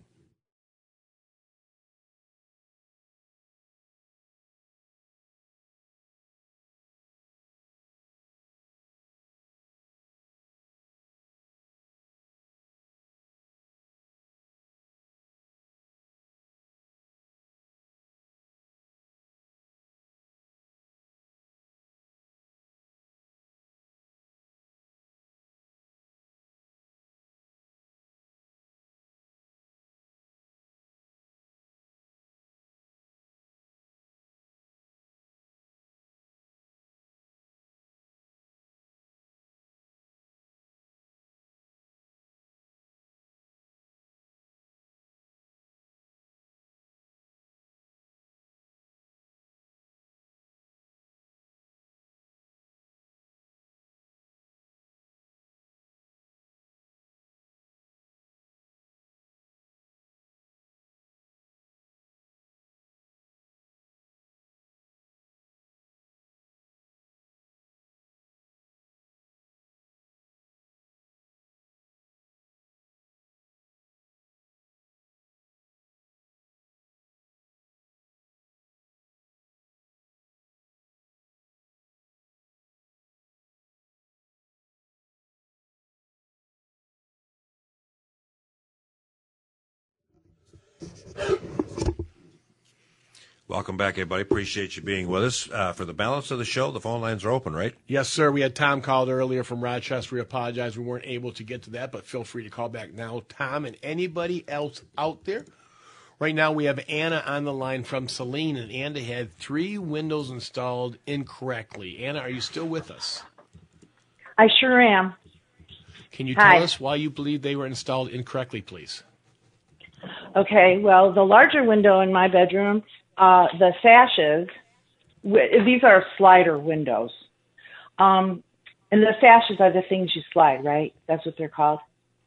Welcome back, everybody. Appreciate you being with us. Uh, for the balance of the show, the phone lines are open, right? Yes, sir. We had Tom called earlier from Rochester. We apologize we weren't able to get to that, but feel free to call back now. Tom and anybody else out there. Right now we have Anna on the line from Saline, and Anna had three windows installed incorrectly. Anna, are you still with us? I sure am. Can you tell Hi. us why you believe they were installed incorrectly, please? Okay, well, the larger window in my bedroom, uh, the sashes, w- these are slider windows. Um, and the sashes are the things you slide, right? That's what they're called.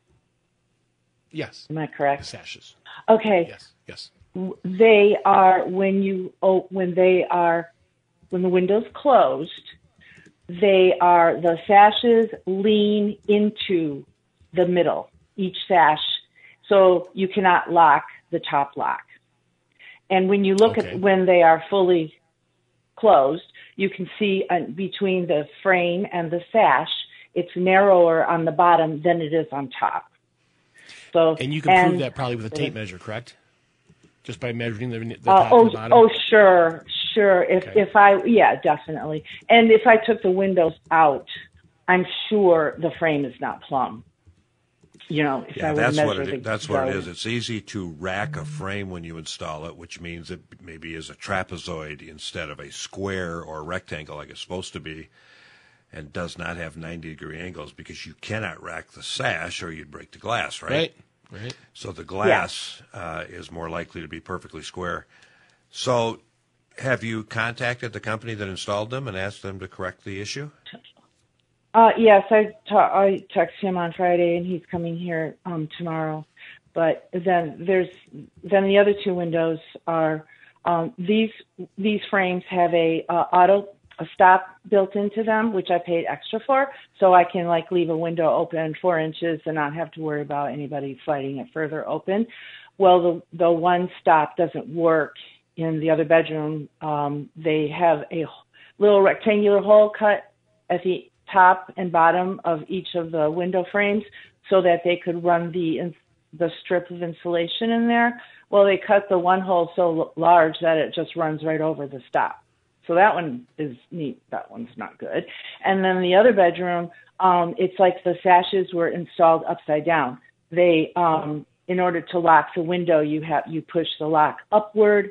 Yes. Am I correct? Sashes. Okay. Yes, yes. W- They are when you oh, when they are when the window's closed, they are the sashes lean into the middle, each sash, so you cannot lock the top lock. And when you look Okay. at when they are fully closed, you can see uh, between the frame and the sash, it's narrower on the bottom than it is on top. So And you can prove that probably with a tape measure, correct? Just by measuring the, the Uh, top oh, and the bottom? oh, sure, sure. If Okay. if I, yeah, definitely. And if I took the windows out, I'm sure the frame is not plumb. You know, if I Yeah, would that's measure what the, it, that's what it the- is. It's easy to rack a frame when you install it, which means it maybe is a trapezoid instead of a square or a rectangle like it's supposed to be, and does not have ninety degree angles because you cannot rack the sash or you'd break the glass, right? Right, right. So the glass uh, is more likely to be perfectly square. So have you contacted the company that installed them and asked them to correct the issue? Uh, yes, I ta- I texted him on Friday, and he's coming here um, tomorrow. But then there's then the other two windows are um, these these frames have a uh, auto a stop built into them, which I paid extra for, so I can like leave a window open four inches and not have to worry about anybody sliding it further open. Well, the the one stop doesn't work in the other bedroom. Um, they have a little rectangular hole cut at the top and bottom of each of the window frames so that they could run the ins- the strip of insulation in there. Well, they cut the one hole so l- large that it just runs right over the stop. So that one is neat. That one's not good. And then the other bedroom, um, it's like the sashes were installed upside down. They, um, in order to lock the window, you have you push the lock upward,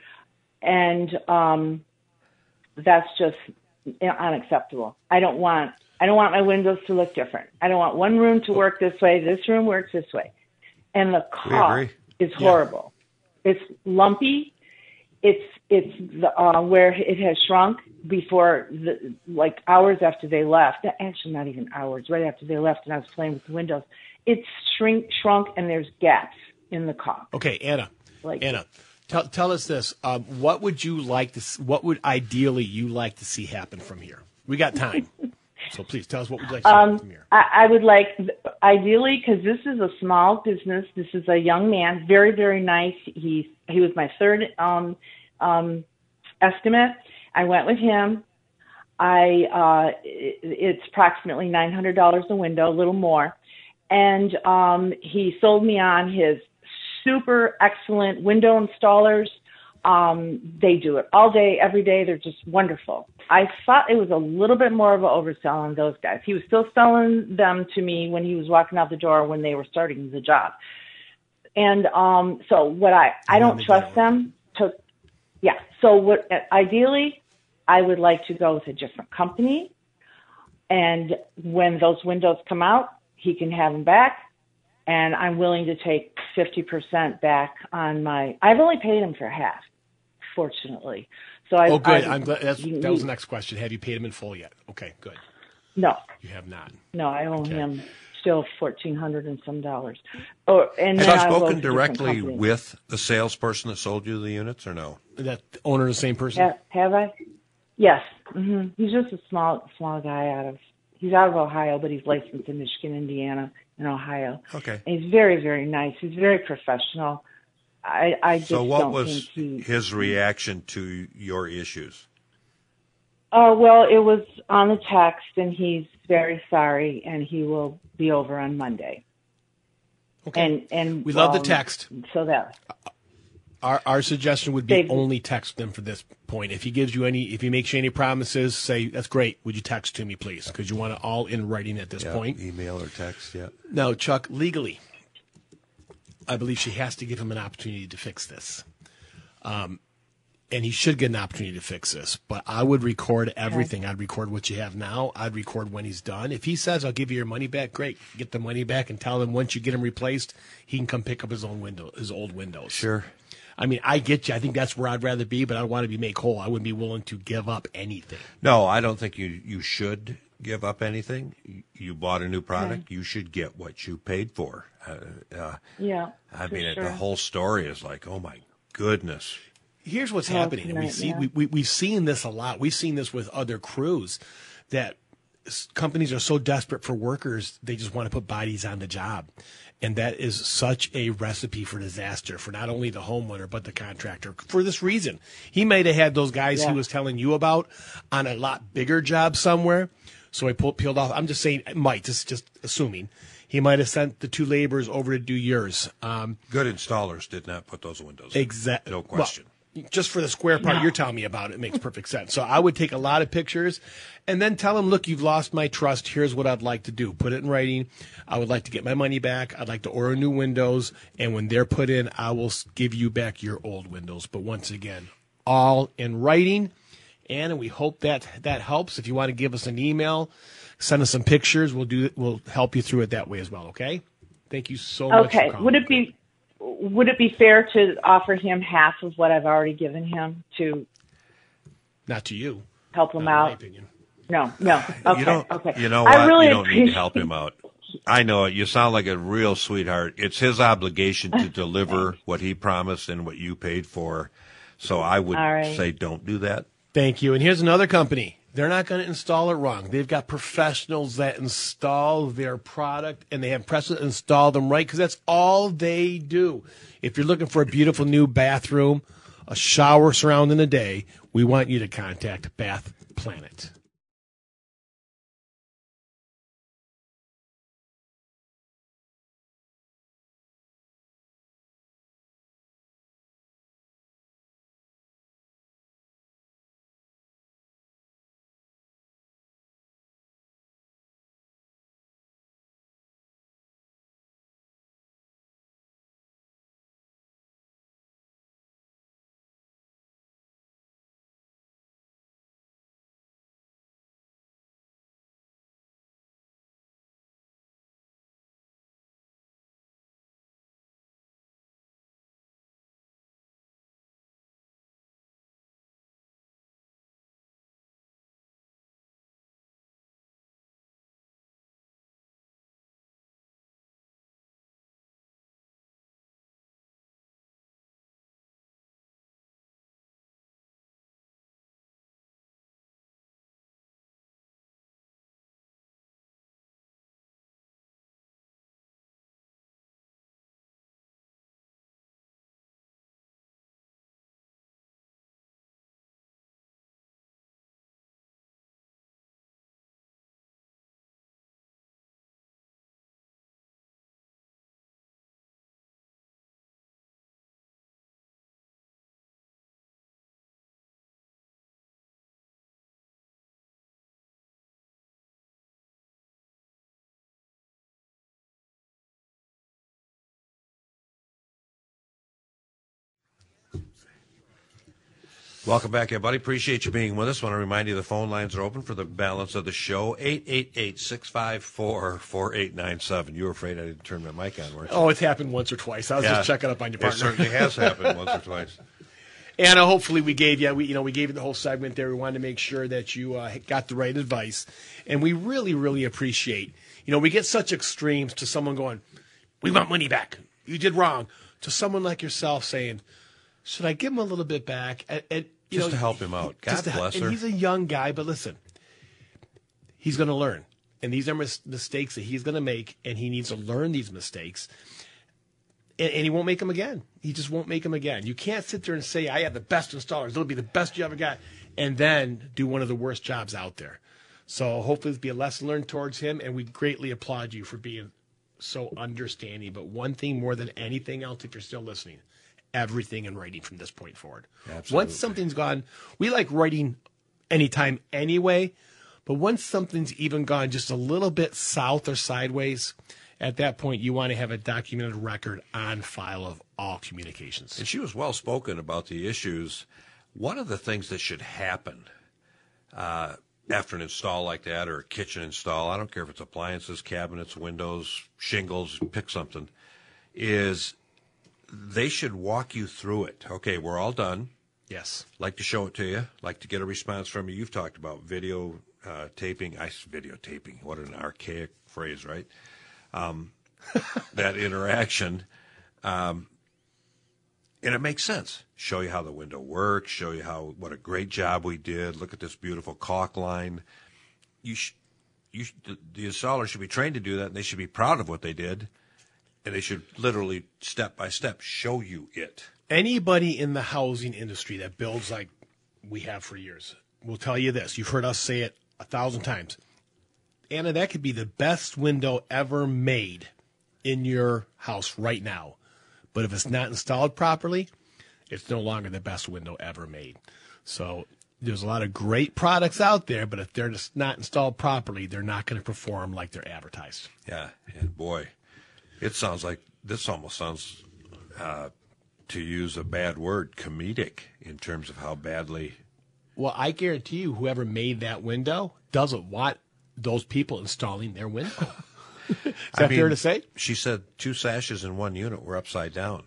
and um, that's just unacceptable. I don't want I don't want my windows to look different. I don't want one room to work this way, this room works this way. And the We cost agree. is horrible. It's lumpy. It's it's the, uh, where it has shrunk before the like hours after they left. Actually, not even hours. Right after they left, and I was playing with the windows. It's shrink shrunk, and there's gaps in the caulk. Okay, Anna. Like Anna, tell tell us this. Um, what would you like to? s- What would ideally you like to see happen from here? We got time, so please tell us what would you like to see happen Um, from here. I, I would like, ideally, because this is a small business. This is a young man, very, very nice. He he was my third um, um, estimate. I went with him. I uh, it, it's approximately nine hundred dollars a window, a little more, and um, he sold me on his super excellent window installers. Um, they do it all day, every day. They're just wonderful. I thought it was a little bit more of an oversell on those guys. He was still selling them to me when he was walking out the door when they were starting the job. And um, so what I, I don't trust them to, yeah. So what, ideally, I would like to go with a different company. And when those windows come out, he can have them back. And I'm willing to take fifty percent back on my, I've only paid him for half, fortunately. So I, Oh, good. I, I'm glad. That's, you- that was the next question. Have you paid him in full yet? Okay, good. No, You have not. no, I owe Okay. him still fourteen hundred and some dollars. Or and Have then you I'll go spoken with a different directly company. with the salesperson that sold you the units or no? That owner the same person? Ha- have I? Yes. hmm He's just a small, small guy out of. He's out of Ohio, but he's licensed in Michigan, Indiana, and Ohio. Okay. And he's very, very nice. He's very professional. I, I just So what don't was think he. his reaction to your issues? Oh, well, it was on the text, and he's very sorry, and he will be over on Monday. Okay. And and We love the um, text. So that Our our suggestion would be Dave- only text them for this point. If he gives you any, if he makes you any promises, say that's great. Would you text to me, please? Because you want it all in writing at this Yeah, point. email or text, yeah. Now, Chuck, legally, I believe she has to give him an opportunity to fix this. Um, and he should get an opportunity to fix this. But I would record everything. I'd record what you have now. I'd record when he's done. If he says, I'll give you your money back, great. Get the money back and tell him once you get him replaced, he can come pick up his own window, his old windows. Sure. I mean, I get you. I think that's where I'd rather be, but I want to be make whole. I wouldn't be willing to give up anything. No, I don't think you, you should give up anything. You, you bought a new product. Okay. You should get what you paid for. Uh, uh, yeah. I for mean, it, sure. the whole story is like, oh, my goodness. Here's what's Oh, happening. And we tonight, see yeah. we, we we've seen this a lot. We've seen this with other crews that s- companies are so desperate for workers they just want to put bodies on the job, and that is such a recipe for disaster for not only the homeowner but the contractor. For this reason, he might have had those guys Yeah. he was telling you about on a lot bigger job somewhere, so he pulled peeled off. I'm just saying, it might just just assuming. He might have sent the two laborers over to do yours. Um, Good installers did not put those windows in. Exactly. No question. Well, just for the square part you're telling me about, it makes perfect sense. So I would take a lot of pictures and then tell him, look, you've lost my trust. Here's what I'd like to do. Put it in writing. I would like to get my money back. I'd like to order new windows. And when they're put in, I will s- give you back your old windows. But once again, all in writing. And we hope that that helps. If you want to give us an email, send us some pictures. We'll do it. We'll help you through it that way as well. Okay. Thank you so much. Okay. For calling. Would it be would it be fair to offer him half of what I've already given him to Not to you. help him Not in my out? opinion. No, no. Okay, you don't, okay. You know I what? really You don't need to appreciate- help him out. I know it. You sound like a real sweetheart. It's his obligation to deliver what he promised and what you paid for. So I would All right. say don't do that. Thank you. And here's another company. They're not going to install it wrong. They've got professionals that install their product, and they have pressure to install them right because that's all they do. If you're looking for a beautiful new bathroom, a shower surrounding the day, we want you to contact Bath Planet. Welcome back, everybody. Appreciate you being with us. Want to remind you the phone lines are open for the balance of the show. eight eight eight, six five four, four eight nine seven. You were afraid I didn't turn my mic on, weren't you? Oh, it's happened once or twice. I was Yeah. just checking up on your It partner. certainly has happened once or twice. And uh, hopefully we gave you, we, you know, we gave you the whole segment there. We wanted to make sure that you uh, got the right advice. And we really, really appreciate, you know, we get such extremes to someone going, we want money back. You did wrong. To someone like yourself saying, should I give him a little bit back? And, and, you Just know, to help him out. God just to- bless and her. he's a young guy, but listen, he's going to learn. And these are mis- mistakes that he's going to make, and he needs to learn these mistakes. And, and he won't make them again. He just won't make them again. You can't sit there and say, I have the best installers. It'll be the best you ever got. And then do one of the worst jobs out there. So hopefully it'll be a lesson learned towards him. And we greatly applaud you for being so understanding. But one thing more than anything else, if you're still listening, everything in writing from this point forward. Absolutely. Once something's gone, we like writing anytime anyway, but once something's even gone just a little bit south or sideways, at that point you want to have a documented record on file of all communications. And she was well spoken about the issues. One of the things that should happen uh, after an install like that, or a kitchen install, I don't care if it's appliances, cabinets, windows, shingles, pick something, is they should walk you through it. Okay, we're all done. Yes. Like to show it to you. Like to get a response from you. You've talked about video uh, taping. I video taping. What an archaic phrase, right? Um, that interaction. Um, and it makes sense. Show you how the window works. Show you how what a great job we did. Look at this beautiful caulk line. You, sh- you, sh- the, the installer should be trained to do that, and they should be proud of what they did. And they should literally, step by step, show you it. Anybody in the housing industry that builds like we have for years will tell you this. You've heard us say it a thousand times. Anna, that could be the best window ever made in your house right now. But if it's not installed properly, it's no longer the best window ever made. So there's a lot of great products out there, but if they're just not installed properly, they're not going to perform like they're advertised. Yeah, and boy, it sounds like this almost sounds, uh, to use a bad word, comedic in terms of how badly. Well, I guarantee you, whoever made that window doesn't want those people installing their window. Is that I mean, fair to say? She said two sashes in one unit were upside down.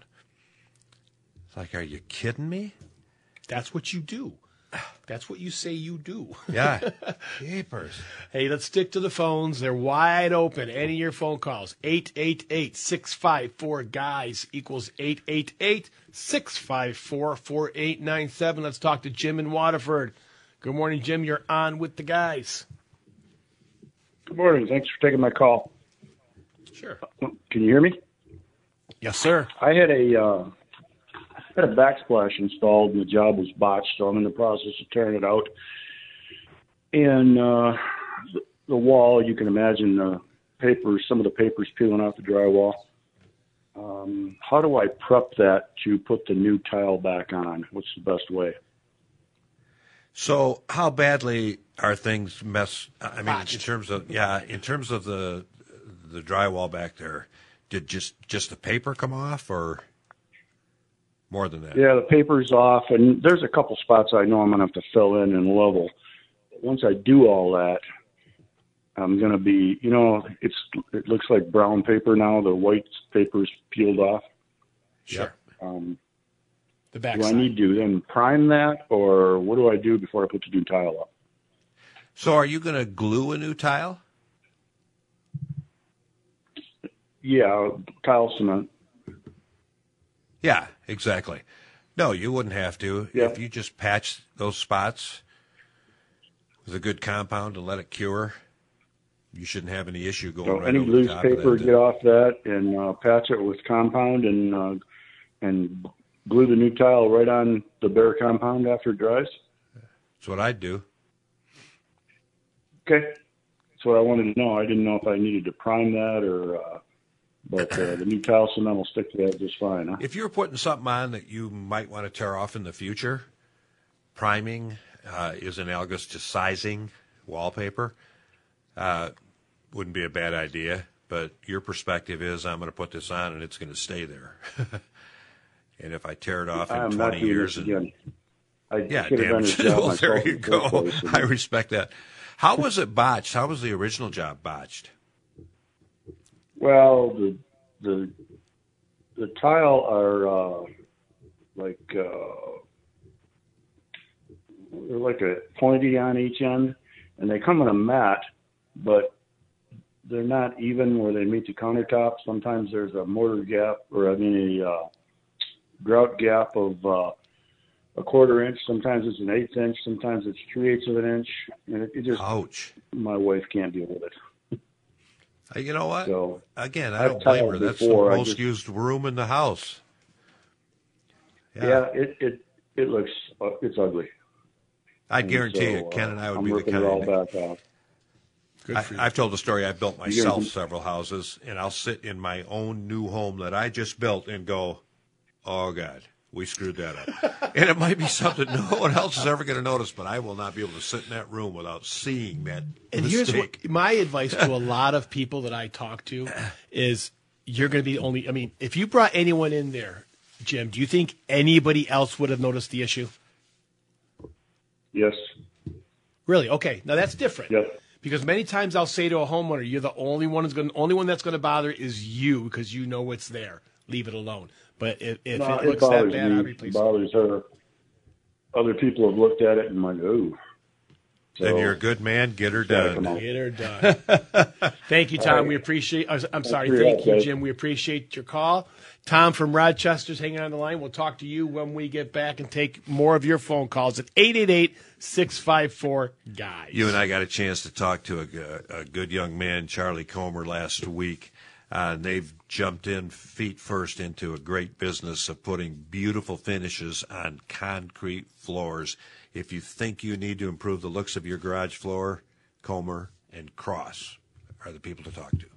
It's like, are you kidding me? That's what you do. That's what you say you do. Yeah. Jeepers. Hey, let's stick to the phones. They're wide open. Any of your phone calls. eight eight eight, six five four, GUYS equals eight eight eight, six five four, four eight nine seven. Let's talk to Jim in Waterford. Good morning, Jim. You're on with the guys. Good morning. Thanks for taking my call. Sure. Can you hear me? Yes, sir. I had a uh, had a backsplash installed, and the job was botched, so I'm in the process of tearing it out. And uh, the, the wall, you can imagine the papers, some of the papers peeling off the drywall. Um, how do I prep that to put the new tile back on? What's the best way? So how badly are things messed? I mean, Botched. in terms of, yeah, in terms of the the drywall back there, did just, just the paper come off or more than that? Yeah, the paper's off, and there's a couple spots I know I'm going to have to fill in and level. Once I do all that, I'm going to be, you know, it's it looks like brown paper now. The white paper's peeled off. Sure. Um, The back do I side. need to then prime that, or what do I do before I put the new tile up? So are you going to glue a new tile? Yeah, tile cement. Yeah, exactly. No, you wouldn't have to. Yeah. If you just patch those spots with a good compound and let it cure, you shouldn't have any issue going So right any over loose the top paper, of that. get off that and uh, patch it with compound and uh, and glue the new tile right on the bare compound after it dries. That's what I'd do. Okay, that's what I wanted to know. I didn't know if I needed to prime that or, uh, but uh, the new tile cement will stick to that just fine. Huh? If you're putting something on that you might want to tear off in the future, priming uh, is analogous to sizing wallpaper. Uh, wouldn't be a bad idea, but your perspective is I'm going to put this on and it's going to stay there. And if I tear it off in I'm not twenty doing years, this and again. I yeah, should have done damage. this job Well, there myself you in the first go. place, and- I respect that. How was it botched? How was the original job botched? Well, the the the tile are uh, like uh, they're like a pointy on each end, and they come in a mat, but they're not even where they meet the countertop. Sometimes there's a mortar gap, or I mean a uh, grout gap of uh, a quarter inch. Sometimes it's an eighth inch. Sometimes it's three eighths of an inch, and it, it just Ouch. my wife can't deal with it. Uh, You know what? So Again, I I've don't blame her. tiled That's before. the I most just- used room in the house. yeah, it it it looks uh, it's ugly. I And guarantee so, you, Ken uh, and I would I'm be the ripping kind it all of. back out. Good for you. I, I've told the story. I built myself Yeah. several houses, and I'll sit in my own new home that I just built and go, "Oh God, we screwed that up." And it might be something no one else is ever going to notice, but I will not be able to sit in that room without seeing that And mistake. here's what my advice to a lot of people that I talk to is you're going to be the only, I mean, if you brought anyone in there, Jim, do you think anybody else would have noticed the issue? Yes. Really? Okay. Now that's different. Yep. Because many times I'll say to a homeowner, you're the only one who's going only one that's going to bother is you because you know what's there. Leave it alone. But if, if No, it it looks that bothers bad, me. I'll It replace it. bothers her. Other people have looked at it and like, ooh. Then So, you're a good man. Get her gotta come done. out. Get her done. Thank you, Tom. All right. We appreciate. uh, I'm sorry. for your Thank help, you, guys. Jim. We appreciate your call. Tom from Rochester's hanging on the line. We'll talk to you when we get back and take more of your phone calls at eight eight eight, six five four, guys. You and I got a chance to talk to a, a good young man, Charlie Comer, last week. Uh, and they've jumped in feet first into a great business of putting beautiful finishes on concrete floors. If you think you need to improve the looks of your garage floor, Comer and Cross are the people to talk to.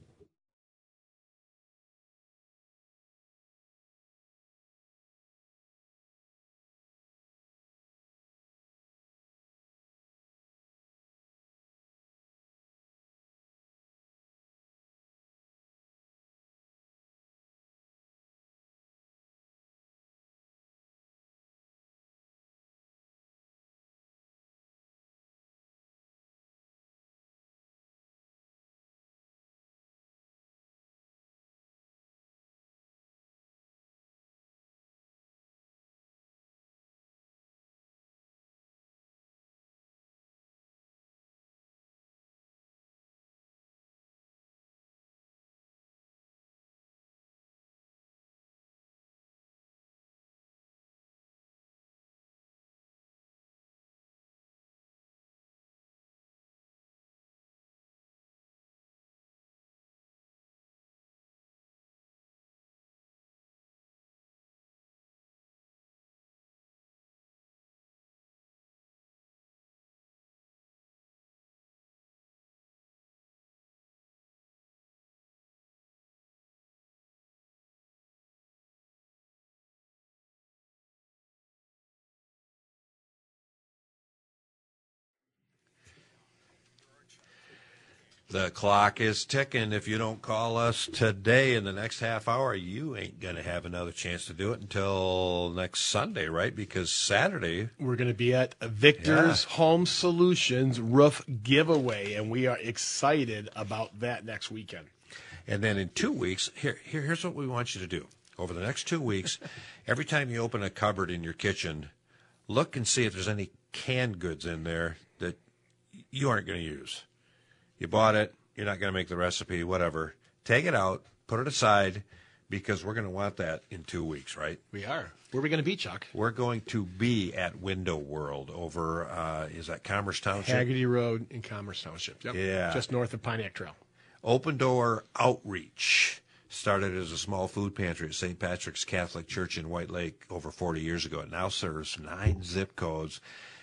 The clock is ticking. If you don't call us today in the next half hour, you ain't going to have another chance to do it until next Sunday, right? Because Saturday, We're going to be at Victor's Yeah. Home Solutions roof giveaway, and we are excited about that next weekend. and then in two weeks, here, here here's what we want you to do. Over the next two weeks, every time you open a cupboard in your kitchen, look and see if there's any canned goods in there that you aren't going to use. You bought it, you're not going to make the recipe, whatever. Take it out, put it aside, because we're going to want that in two weeks, right? We are. Where are we going to be, Chuck? We're going to be at Window World over, uh, is that Commerce Township? Haggerty Road in Commerce Township. Yep. Yeah. Just north of Pontiac Trail. Open Door Outreach started as a small food pantry at Saint Patrick's Catholic Church in White Lake over forty years ago. It now serves nine zip codes.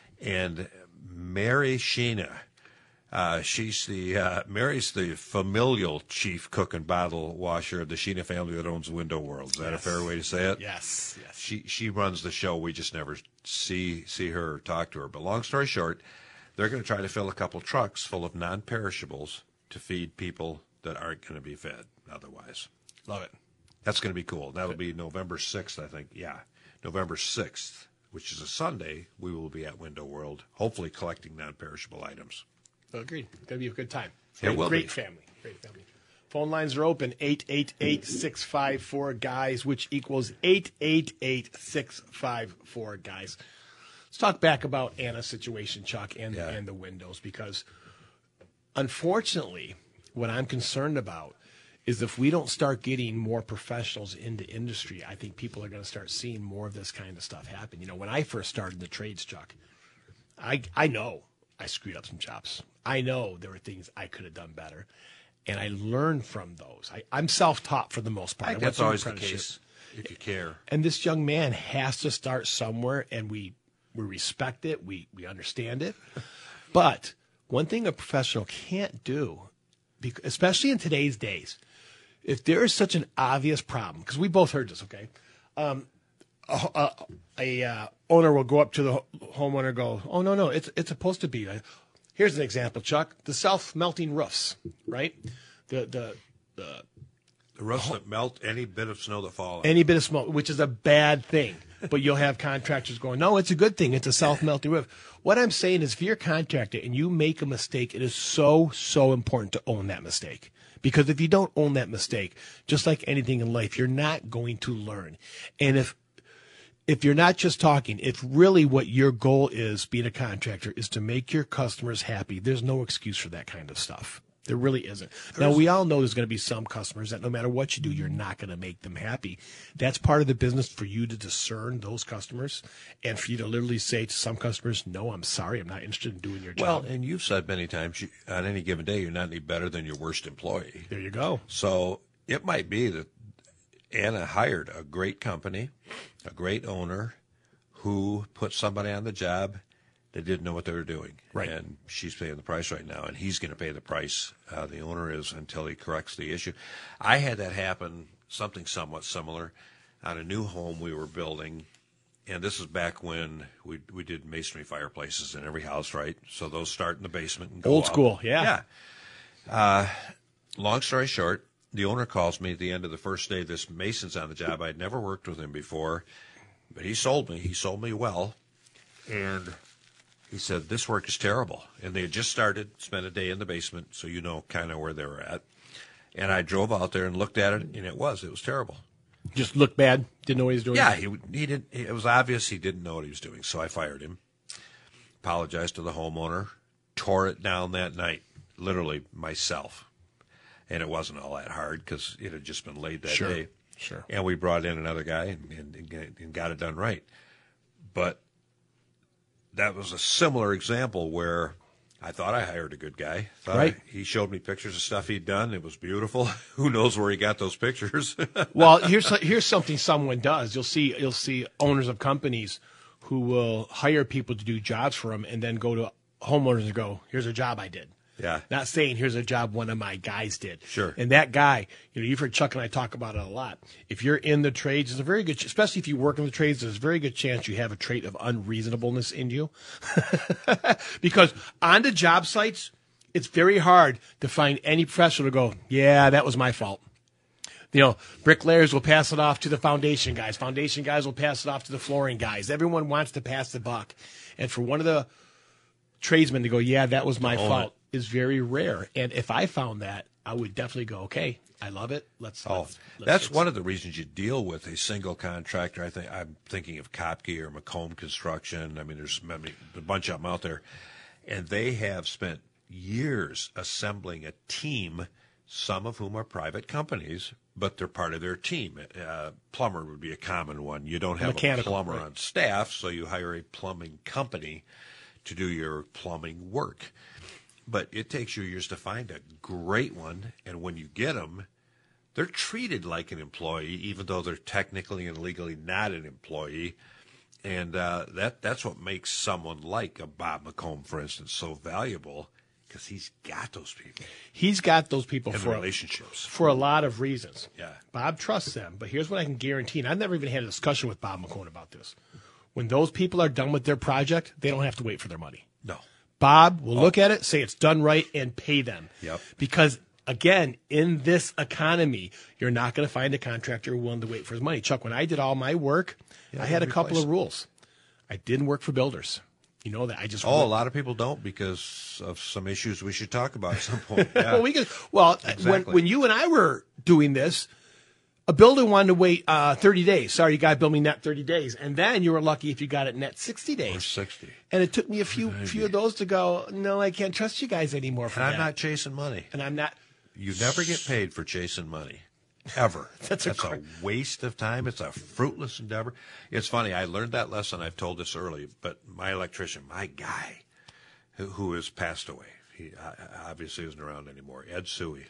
And Mary Sheena, uh, she's the uh, Mary's the familial chief cook and bottle washer of the Sheena family that owns Window World. Is that Yes. a fair way to say it? Yes. Yes. She she runs the show. We just never see see her or talk to her. But long story short, they're going to try to fill a couple trucks full of non-perishables to feed people that aren't going to be fed otherwise. Love it. That's going to be cool. That'll be November sixth, I think. Yeah, November sixth, which is a Sunday. We will be at Window World, hopefully collecting non-perishable items. Agreed. It's going to be a good time. It Great, will great be. family. Great family. Phone lines are open, eight eight eight, six five four, guys, which equals eight eight eight, six five four, guys. Let's talk back about Anna's situation, Chuck, and, Yeah. and the windows, because unfortunately, what I'm concerned about is if we don't start getting more professionals into industry, I think people are going to start seeing more of this kind of stuff happen. You know, when I first started in the trades, Chuck, I I know I screwed up some jobs. I know there were things I could have done better, and I learned from those. I, I'm self-taught for the most part. I think went that's through always the apprenticeship. case, if you care. And this young man has to start somewhere, and we we respect it, we we understand it. But one thing a professional can't do, bec- especially in today's days, if there is such an obvious problem, because we both heard this, okay? Um, a a, a uh, owner will go up to the ho- homeowner and go, oh, no, no, it's, it's supposed to be. Here's an example, Chuck. The self-melting roofs, right? The, the, the, The roofs that melt any bit of snow that falls. any bit of smoke, which is a bad thing. But you'll have contractors going, no, it's a good thing. It's a self-melting roof. What I'm saying is if you're a contractor and you make a mistake, it is so, so important to own that mistake. Because if you don't own that mistake, just like anything in life, you're not going to learn. And if if you're not just talking, if really what your goal is being a contractor is to make your customers happy, there's no excuse for that kind of stuff. There really isn't. Now, we all know there's going to be some customers that no matter what you do, you're not going to make them happy. That's part of the business for you to discern those customers and for you to literally say to some customers, no, I'm sorry, I'm not interested in doing your Well, job. and you've said many times, you, on any given day, you're not any better than your worst employee. There you go. So it might be that Anna hired a great company, a great owner, who put somebody on the job that didn't know what they were doing. Right. And she's paying the price right now, and he's going to pay the price, uh, the owner is, until he corrects the issue. I had that happen, something somewhat similar, on a new home we were building. And this is back when we we did masonry fireplaces in every house, right? So those start in the basement and go Old up. school, yeah. Yeah. Uh, long story short, the owner calls me at the end of the first day. This mason's on the job. I'd never worked with him before, but he sold me. He sold me well. And he said, this work is terrible. And they had just started, spent a day in the basement, so you know kind of where they were at. And I drove out there and looked at it, and it was. It was terrible. Just looked bad, didn't know what he was doing. Yeah, he, he didn't. It was obvious he didn't know what he was doing, so I fired him. Apologized to the homeowner. Tore it down that night, literally myself. And it wasn't all that hard because it had just been laid that Sure, day. sure. And we brought in another guy and, and, and got it done right. But that was a similar example where I thought I hired a good guy. Thought Right. I- he showed me pictures of stuff he'd done. It was beautiful. Who knows where he got those pictures? Well, here's here's something someone does. You'll see you'll see owners of companies who will hire people to do jobs for them and then go to homeowners and go, here's a job I did. Yeah. Not saying here's a job one of my guys did. Sure. And that guy, you know, you've heard Chuck and I talk about it a lot. If you're in the trades, there's a very good, especially if you work in the trades, there's a very good chance you have a trait of unreasonableness in you. Because on the job sites, it's very hard to find any professional to go, yeah, that was my fault. You know, bricklayers will pass it off to the foundation guys. Foundation guys will pass it off to the flooring guys. Everyone wants to pass the buck. And for one of the tradesmen to go, yeah, that was my own fault, is very rare. And if I found that, I would definitely go, okay, I love it. Let's. Oh, let's, let's that's fix one it. of the reasons you deal with a single contractor. I think I'm thinking of Kopke or Macomb Construction. I mean, there's I mean, a bunch of them out there, and they have spent years assembling a team. Some of whom are private companies, but they're part of their team. Uh, plumber would be a common one. You don't have a Mechanical, plumber right. on staff, so you hire a plumbing company to do your plumbing work. But it takes you years to find a great one, and when you get them, they're treated like an employee, even though they're technically and legally not an employee. And uh, that that's what makes someone like a Bob McComb, for instance, so valuable, because he's got those people He's got those people and for relationships. for a lot of reasons. Yeah. Bob trusts them, but here's what I can guarantee, and I've never even had a discussion with Bob McCone about this. When those people are done with their project, they don't have to wait for their money. No. Bob will look at it, say it's done right, and pay them. Yep. Because, again, in this economy, you're not going to find a contractor willing to wait for his money. Chuck, when I did all my work, Yeah, I had a you couple replace of rules. I didn't work for builders. You know that. I just Oh, a lot of people don't because of some issues we should talk about at some point. Yeah. well, we could, well when, Exactly. when you and I were doing this, a builder wanted to wait uh, thirty days. Sorry, you got to bill me net thirty days. And then you were lucky if you got it net sixty or days. sixty. And it took me a few few of those to go, no, I can't trust you guys anymore for And I'm that. not chasing money. and I'm not. You never get paid for chasing money, ever. That's a That's a cra- waste of time. It's a fruitless endeavor. It's funny. I learned that lesson. I've told this early, but my electrician, my guy, who, who has passed away, he uh, obviously isn't around anymore, Ed Suey.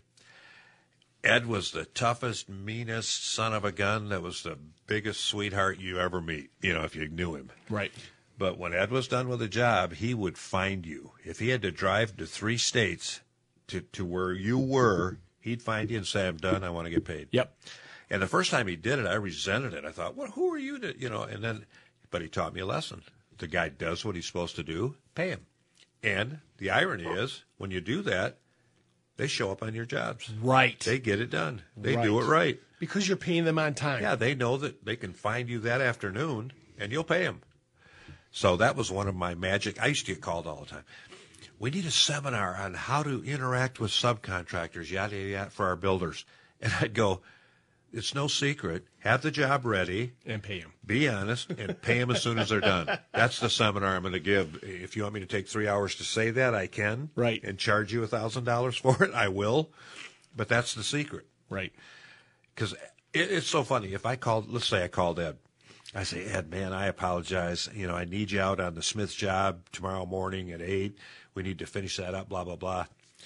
Ed was the toughest, meanest son of a gun. That was the biggest sweetheart you ever meet, you know, if you knew him. Right. But when Ed was done with a job, he would find you. If he had to drive to three states to, to where you were, he'd find you and say, I'm done, I want to get paid. Yep. And the first time he did it, I resented it. I thought, well, who are you to, you know, and then, but he taught me a lesson. The guy does what he's supposed to do, pay him. And the irony is, when you do that, they show up on your jobs. Right. They get it done. They Right. do it right. Because you're paying them on time. Yeah, they know that they can find you that afternoon, and you'll pay them. So that was one of my magic. I used to get called all the time. We need a seminar on how to interact with subcontractors, yada, yada, yada, for our builders. And I'd go, it's no secret. Have the job ready. And pay them. Be honest, and pay them as soon as they're done. That's the seminar I'm going to give. If you want me to take three hours to say that, I can. Right. And charge you one thousand dollars for it, I will. But that's the secret. Right. Because it, it's so funny. If I called, let's say I called Ed. I say, Ed, man, I apologize. You know, I need you out on the Smith job tomorrow morning at eight. We need to finish that up, blah, blah, blah.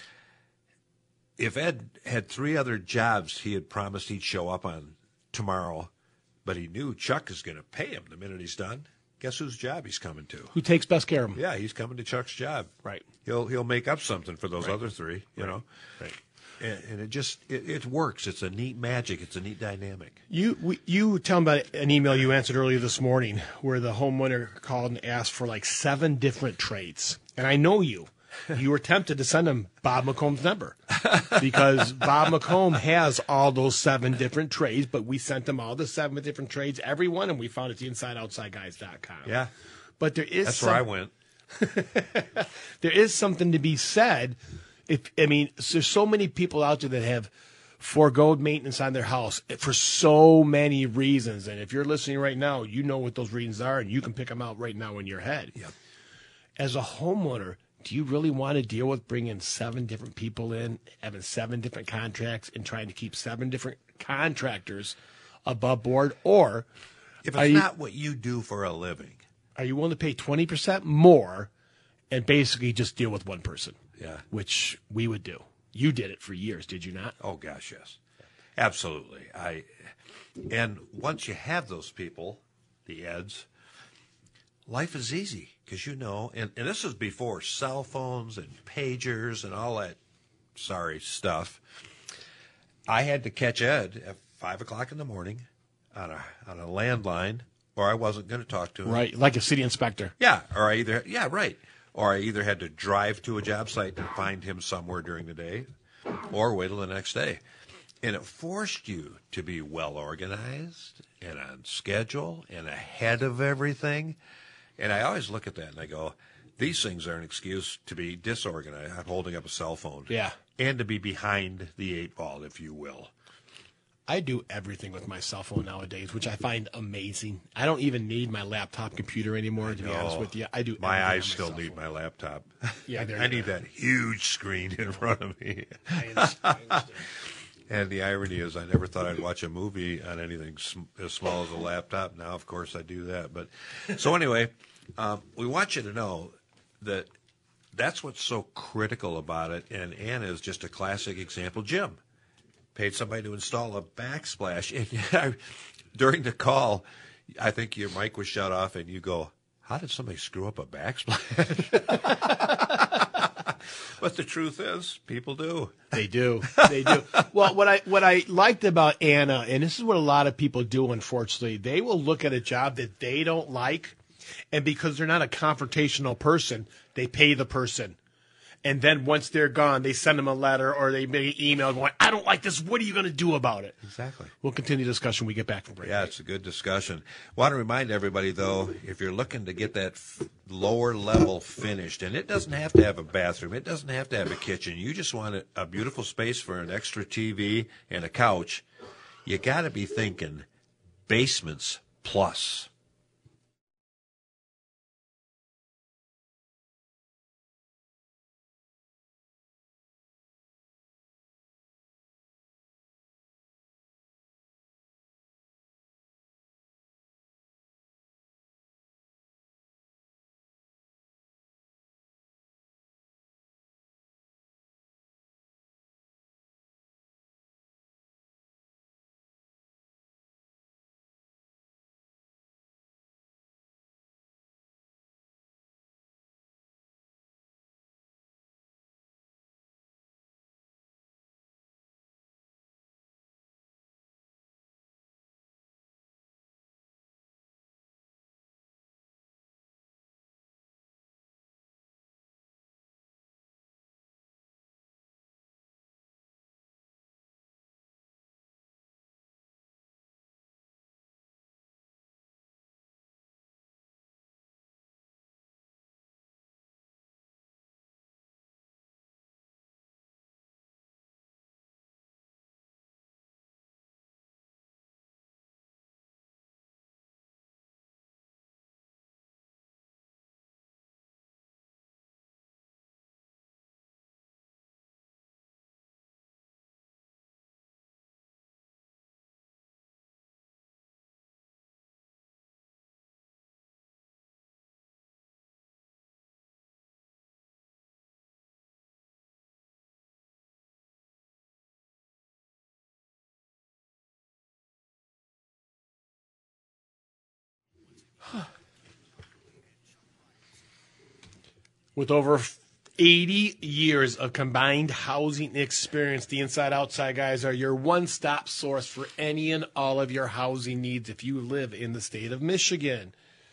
If Ed had three other jobs he had promised he'd show up on tomorrow, but he knew Chuck is going to pay him the minute he's done, guess whose job he's coming to? Who takes best care of them? Yeah, he's coming to Chuck's job. Right. He'll he'll make up something for those Right. other three, you Right. know. Right. And, and it just it, it works. It's a neat magic. It's a neat dynamic. You we, you tell me about an email you answered earlier this morning where the homeowner called and asked for like seven different trades. And I know you. You were tempted to send him Bob McComb's number because Bob McComb has all those seven different trades, but we sent him all the seven different trades, every one, and we found it at the inside outside guys dot com. Yeah, But there is that's some, where I went. there is something to be said. If I mean, there's so many people out there that have foregoed maintenance on their house for so many reasons, and if you're listening right now, you know what those reasons are, and you can pick them out right now in your head. Yep. As a homeowner, do you really want to deal with bringing seven different people in, having seven different contracts, and trying to keep seven different contractors above board, or If Are it's you- not what you do for a living, are you willing to pay twenty percent more and basically just deal with one person? yeah. Which we would do. You did it for years, did you not? Oh gosh, yes, absolutely. I and once you have those people, the Eds, life is easy because you know. And, and this is before cell phones and pagers and all that sorry stuff. I had to catch Ed at five o'clock in the morning on a on a landline, or I wasn't going to talk to him. Right, like a city inspector. Yeah, or I either yeah, right. Or I either had to drive to a job site and find him somewhere during the day, or wait till the next day. And it forced you to be well organized and on schedule and ahead of everything. And I always look at that and I go, these things are an excuse to be disorganized. I'm holding up a cell phone. Yeah. And to be behind the eight ball, if you will. I do everything with my cell phone nowadays, which I find amazing. I don't even need my laptop computer anymore, to be honest No. with you. I do My everything on eyes still cell need phone. my laptop. Yeah, there I you need go. that huge screen in front of me. I understand, I understand. And the irony is, I never thought I'd watch a movie on anything sm- as small as a laptop. Now, of course, I do that. But so anyway, um, we want you to know that that's what's so critical about it. And Anna is just a classic example. Jim paid somebody to install a backsplash, and during the call, I think your mic was shut off, and you go, "How did somebody screw up a backsplash?" But the truth is, people do. They do. They do. Well, what I what I liked about Anna, and this is what a lot of people do, unfortunately, they will look at a job that they don't like, and because they're not a confrontational person, they pay the person. And then once they're gone, they send them a letter or they make an email going, I don't like this. What are you going to do about it? Exactly. We'll continue the discussion when we get back from break. Yeah, it's a good discussion. Want to remind everybody, though, if you're looking to get that f- lower level finished, and it doesn't have to have a bathroom, it doesn't have to have a kitchen, you just want a, a beautiful space for an extra T V and a couch, you got to be thinking Basements Plus. With over eighty years of combined housing experience, the Inside Outside guys are your one-stop source for any and all of your housing needs if you live in the state of Michigan.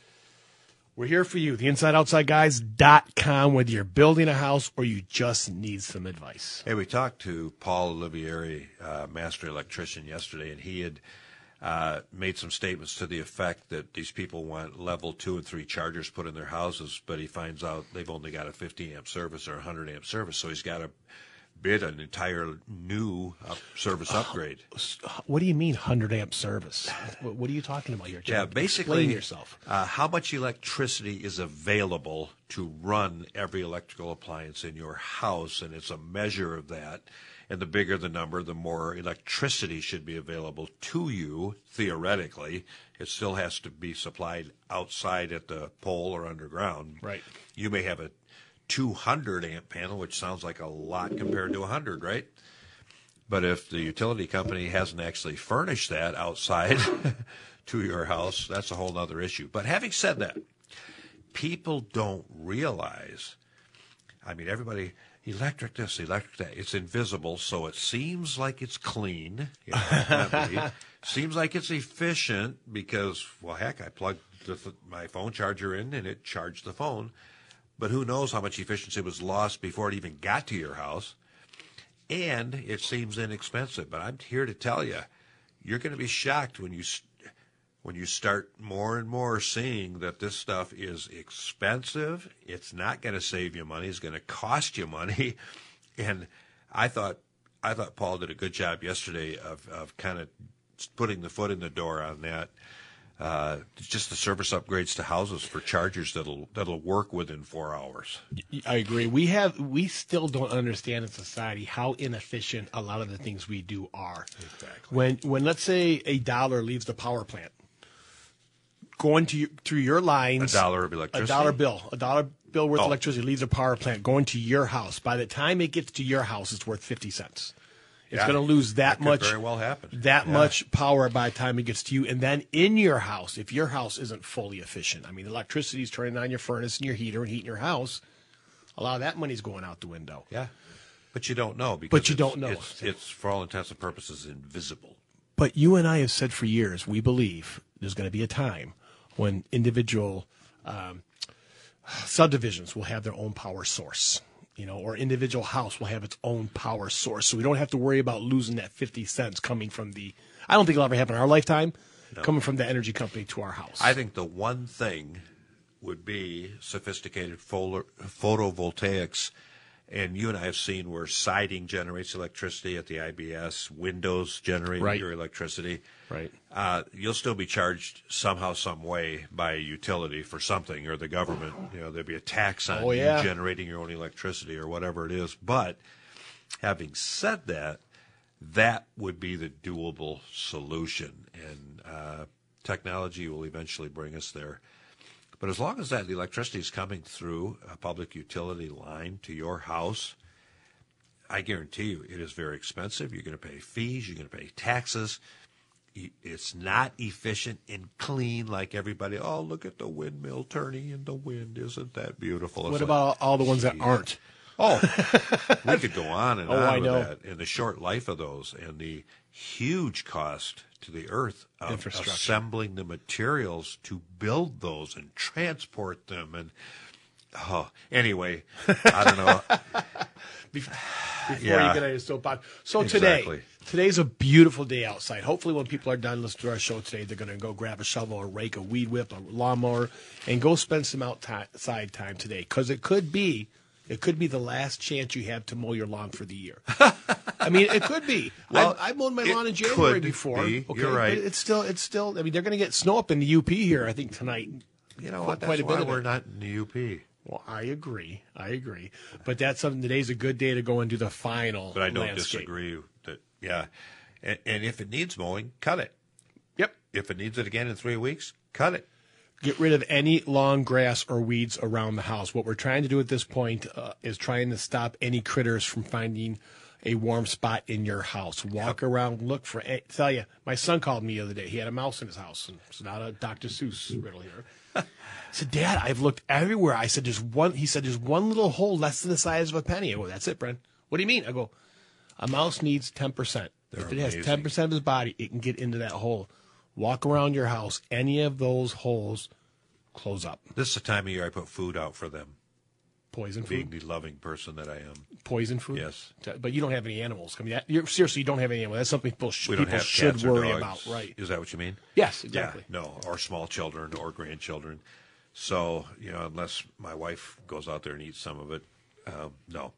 We're here for you, the inside outside guys dot com, whether you're building a house or you just need some advice. Hey, we talked to Paul Olivieri, uh, master electrician, yesterday, and he had uh, made some statements to the effect that these people want level two and three chargers put in their houses, but he finds out they've only got a fifty amp service or a one hundred amp service, so he's got to bid an entire new uh, service upgrade. What do you mean one hundred amp service? What, what are you talking about here, John? Yeah, basically, explain yourself. Uh, how much electricity is available to run every electrical appliance in your house, and it's a measure of that. And the bigger the number, the more electricity should be available to you, theoretically. It still has to be supplied outside at the pole or underground. Right. You may have a two hundred amp panel, which sounds like a lot compared to one hundred, right? But if the utility company hasn't actually furnished that outside to your house, that's a whole other issue. But having said that, people don't realize, I mean, everybody, electric this, electric that, it's invisible, so it seems like it's clean. It might not be. Seems like it's efficient because, well, heck, I plugged the, my phone charger in and it charged the phone. But who knows how much efficiency was lost before it even got to your house. And it seems inexpensive. But I'm here to tell you, you're going to be shocked when you when you start more and more seeing that this stuff is expensive. It's not going to save you money. It's going to cost you money. And I thought I thought Paul did a good job yesterday of, of kind of putting the foot in the door on that. Uh, just the service upgrades to houses for chargers that'll that'll work within four hours. I agree. We have we still don't understand in society how inefficient a lot of the things we do are. Exactly. When when let's say a dollar leaves the power plant, going to your, through your lines, A dollar of electricity? a dollar bill, a dollar bill worth Oh. of electricity leaves a power plant, going to your house. By the time it gets to your house, it's worth fifty cents. It's Yeah, going to lose that, that could much. very well happen. That Yeah. much power by the time it gets to you, and then in your house, if your house isn't fully efficient, I mean, electricity is turning on your furnace and your heater and heating your house. A lot of that money's going out the window. Yeah, but you don't know because But you it's- don't know. It's, it's for all intents and purposes invisible. But you and I have said for years, we believe there's going to be a time when individual um, subdivisions will have their own power source. You know, or individual house will have its own power source. So we don't have to worry about losing that fifty cents coming from the, I don't think it'll ever happen in our lifetime, No. coming from the energy company to our house. I think the one thing would be sophisticated photo, photovoltaics. And you and I have seen where siding generates electricity at the I B S, windows generate Right. your electricity. Right. Uh, you'll still be charged somehow, some way by a utility for something, or the government. You know, there'll be a tax on Oh, yeah. you generating your own electricity or whatever it is. But having said that, that would be the doable solution, and uh, technology will eventually bring us there. But as long as that electricity is coming through a public utility line to your house, I guarantee you it is very expensive. You're going to pay fees. You're going to pay taxes. It's not efficient and clean like everybody. Oh, look at the windmill turning in the wind. Isn't that beautiful? It's What like, about all the ones that aren't? Oh, we could go on and Oh, on I with know. that. And the short life of those and the huge cost to the earth of Infrastructure. assembling the materials to build those and transport them. And, oh, anyway, I don't know. Before Yeah. you get on your soapbox. So today, Exactly. today's a beautiful day outside. Hopefully when people are done listening to our show today, they're going to go grab a shovel, a rake, a weed whip, a lawnmower, and go spend some outside time today. Because it could be, it could be the last chance you have to mow your lawn for the year. I mean, it could be. Well, I, I mowed my it lawn in January could before. be. Okay, You're right. but it's still, it's still. I mean, they're going to get snow up in the U P here. I think tonight. You know Quite what? That's a bit why of we're it. not in the U P. Well, I agree. I agree. But that's something. Today's a good day to go and do the final. But I don't landscape. disagree that, yeah. And, and if it needs mowing, cut it. Yep. If it needs it again in three weeks, cut it. Get rid of any long grass or weeds around the house. What we're trying to do at this point uh, is trying to stop any critters from finding a warm spot in your house. Walk yep. around, look for. I tell you, my son called me the other day. He had a mouse in his house, and it's not a Doctor Seuss riddle here. He said, "Dad, I've looked everywhere." I said, "There's one." He said, "There's one little hole less than the size of a penny." I go, "That's it, Brent." What do you mean? I go, "A mouse needs ten percent. If it has ten percent of his body, it can get into that hole." Walk around your house. Any of those holes, close up. This is the time of year I put food out for them. Poison Being food? the loving person that I am. Poison food? Yes. But you don't have any animals. I mean, that, you're, seriously, you don't have any animals. That's something people, sh- We don't people have should cats or worry dogs. about. Right. Is that what you mean? Yes, exactly. Yeah, no, or small children or grandchildren. So, you know, unless my wife goes out there and eats some of it, um, no.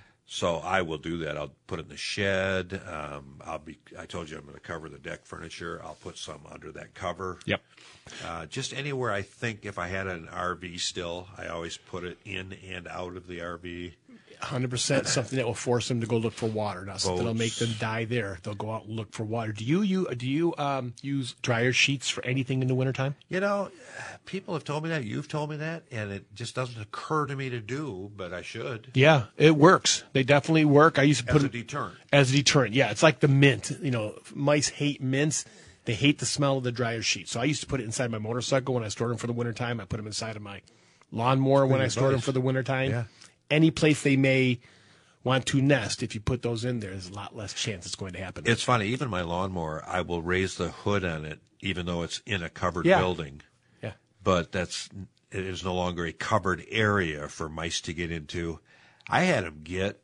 So I will do that. I'll put it in the shed. Um, I'll be. I told you I'm going to cover the deck furniture. I'll put some under that cover. Yep. Uh, just anywhere I think if I had an R V still, I always put it in and out of the R V. one hundred percent something that will force them to go look for water. Not something that'll make them die there. They'll go out and look for water. Do you, you do you um, use dryer sheets for anything in the wintertime? You know, people have told me that. You've told me that. And it just doesn't occur to me to do, but I should. Yeah, it works. They definitely work. I used to put As a them, deterrent. As a deterrent, yeah. It's like the mint. You know, mice hate mints. They hate the smell of the dryer sheet. So I used to put it inside my motorcycle when I stored them for the wintertime. I put them inside of my lawnmower when I stored them for the wintertime. Yeah. Any place they may want to nest, if you put those in there, there's a lot less chance it's going to happen. It's funny. Even my lawnmower, I will raise the hood on it, even though it's in a covered Yeah. building. Yeah. But that's it is no longer a covered area for mice to get into. I had them get,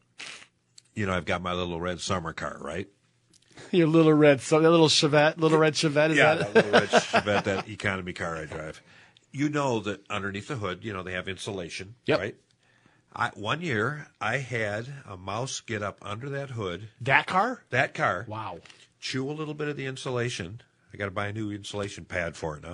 you know, I've got my little red summer car, right? Your little red, so that little Chevette, little red Chevette, is yeah, that that little red Chevette, that economy car I drive. You know that underneath the hood, you know, they have insulation, Yep. right? I, one year, I had a mouse get up under that hood, that car? that car, Wow. chew a little bit of the insulation. I got to buy a new insulation pad for it now.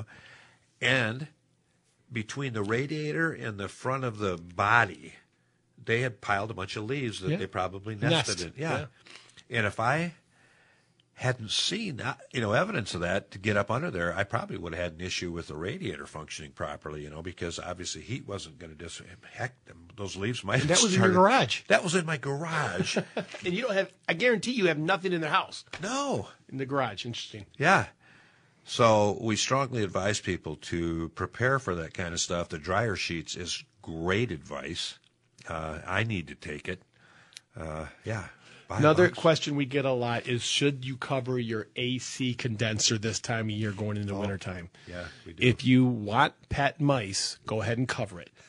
And between the radiator and the front of the body, they had piled a bunch of leaves that Yeah. they probably nested Nest, in. Yeah. yeah. And if I hadn't seen uh, you know evidence of that to get up under there, I probably would have had an issue with the radiator functioning properly, you know, because obviously heat wasn't going to dis. Heck, those leaves might. And have that was in started- your garage. That was in my garage. And you don't have, I guarantee you have nothing in the house, No. in the garage. Interesting. Yeah. So we strongly advise people to prepare for that kind of stuff. The dryer sheets is great advice. Uh, I need to take it. Uh, yeah. Buy a Another box. question we get a lot is, should you cover your A C condenser this time of year going into Oh, wintertime? Yeah, we do. If you want pet mice, go ahead and cover it.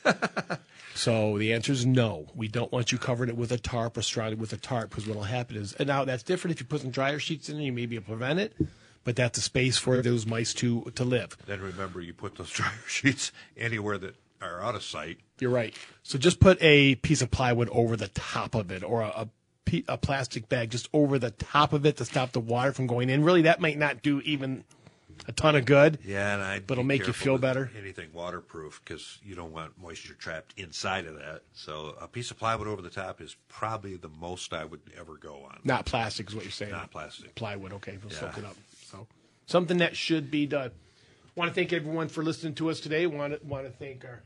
So the answer is no. We don't want you covering it with a tarp or surrounded with a tarp, because what will happen is, and now that's different if you put some dryer sheets in, you may be able to prevent it, but that's a space for those mice to, to live. Then remember, you put those dryer sheets anywhere that are out of sight. You're right. So just put a piece of plywood over the top of it, or a, a, pe- a plastic bag just over the top of it to stop the water from going in. Really, that might not do even a ton of good. Yeah, and I. But it'll make you feel better. Anything waterproof, because you don't want moisture trapped inside of that. So a piece of plywood over the top is probably the most I would ever go on. Not plastic is what you're saying. Not plastic. Plywood, okay, we'll Yeah. soak it up. So something that should be done. Want to thank everyone for listening to us today. Want to want to thank our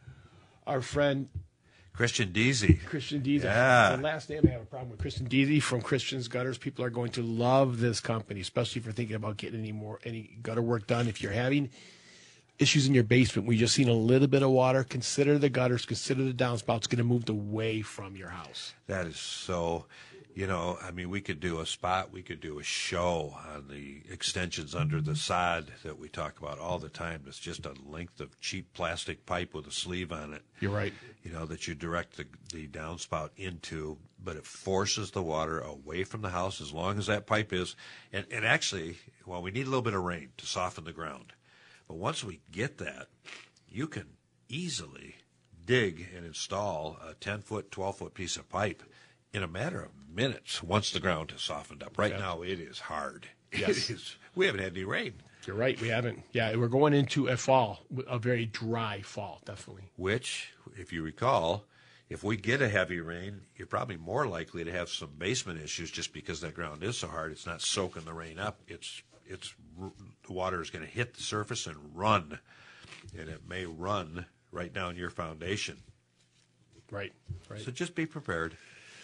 our friend Christian Deasy. Christian Deasy. Yeah. The last name I have a problem with. Christian Deasy from Christian's Gutters. People are going to love this company, especially if you're thinking about getting any more any gutter work done. If you're having issues in your basement, we just seen a little bit of water, consider the gutters, consider the downspouts going to move away from your house. That is so, you know, I mean, we could do a spot, we could do a show on the extensions under the sod that we talk about all the time. It's just a length of cheap plastic pipe with a sleeve on it. You're right. You know, that you direct the, the downspout into, but it forces the water away from the house as long as that pipe is. And, and actually, well, we need a little bit of rain to soften the ground. But once we get that, you can easily dig and install a ten-foot, twelve-foot piece of pipe in a matter of minutes once the ground has softened up. Right Yeah. now, it is hard. Yes. It is. We haven't had any rain. You're right. We haven't. Yeah, we're going into a fall, a very dry fall, definitely. Which, if you recall, if we get a heavy rain, you're probably more likely to have some basement issues just because that ground is so hard. It's not soaking the rain up. It's it's the water is going to hit the surface and run, and it may run right down your foundation. Right. Right. So just be prepared.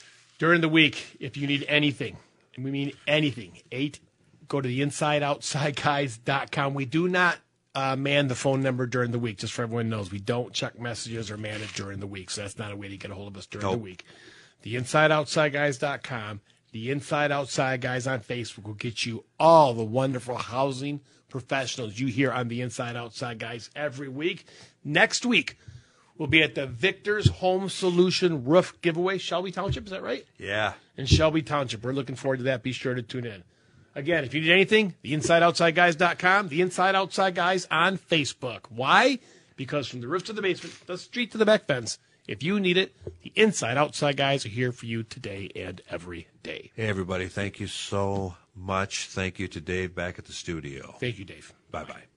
During the week, if you need anything, and we mean anything, eight, go to the inside outside guys dot com. We do not uh, man the phone number during the week, just for everyone knows. We don't check messages or man it during the week, so that's not a way to get a hold of us during Nope. the week. the inside outside guys dot com. The Inside Outside Guys on Facebook will get you all the wonderful housing professionals you hear on the Inside Outside Guys every week. Next week, we'll be at the Victor's Home Solution Roof Giveaway, Shelby Township. Is that right? Yeah. In Shelby Township. We're looking forward to that. Be sure to tune in. Again, if you need anything, the inside outside guys dot com, the Inside Outside Guys on Facebook. Why? Because from the roof to the basement, the street to the back fence, if you need it, the Inside Outside Guys are here for you today and every day. Hey, everybody. Thank you so much. Thank you to Dave back at the studio. Thank you, Dave. Bye-bye.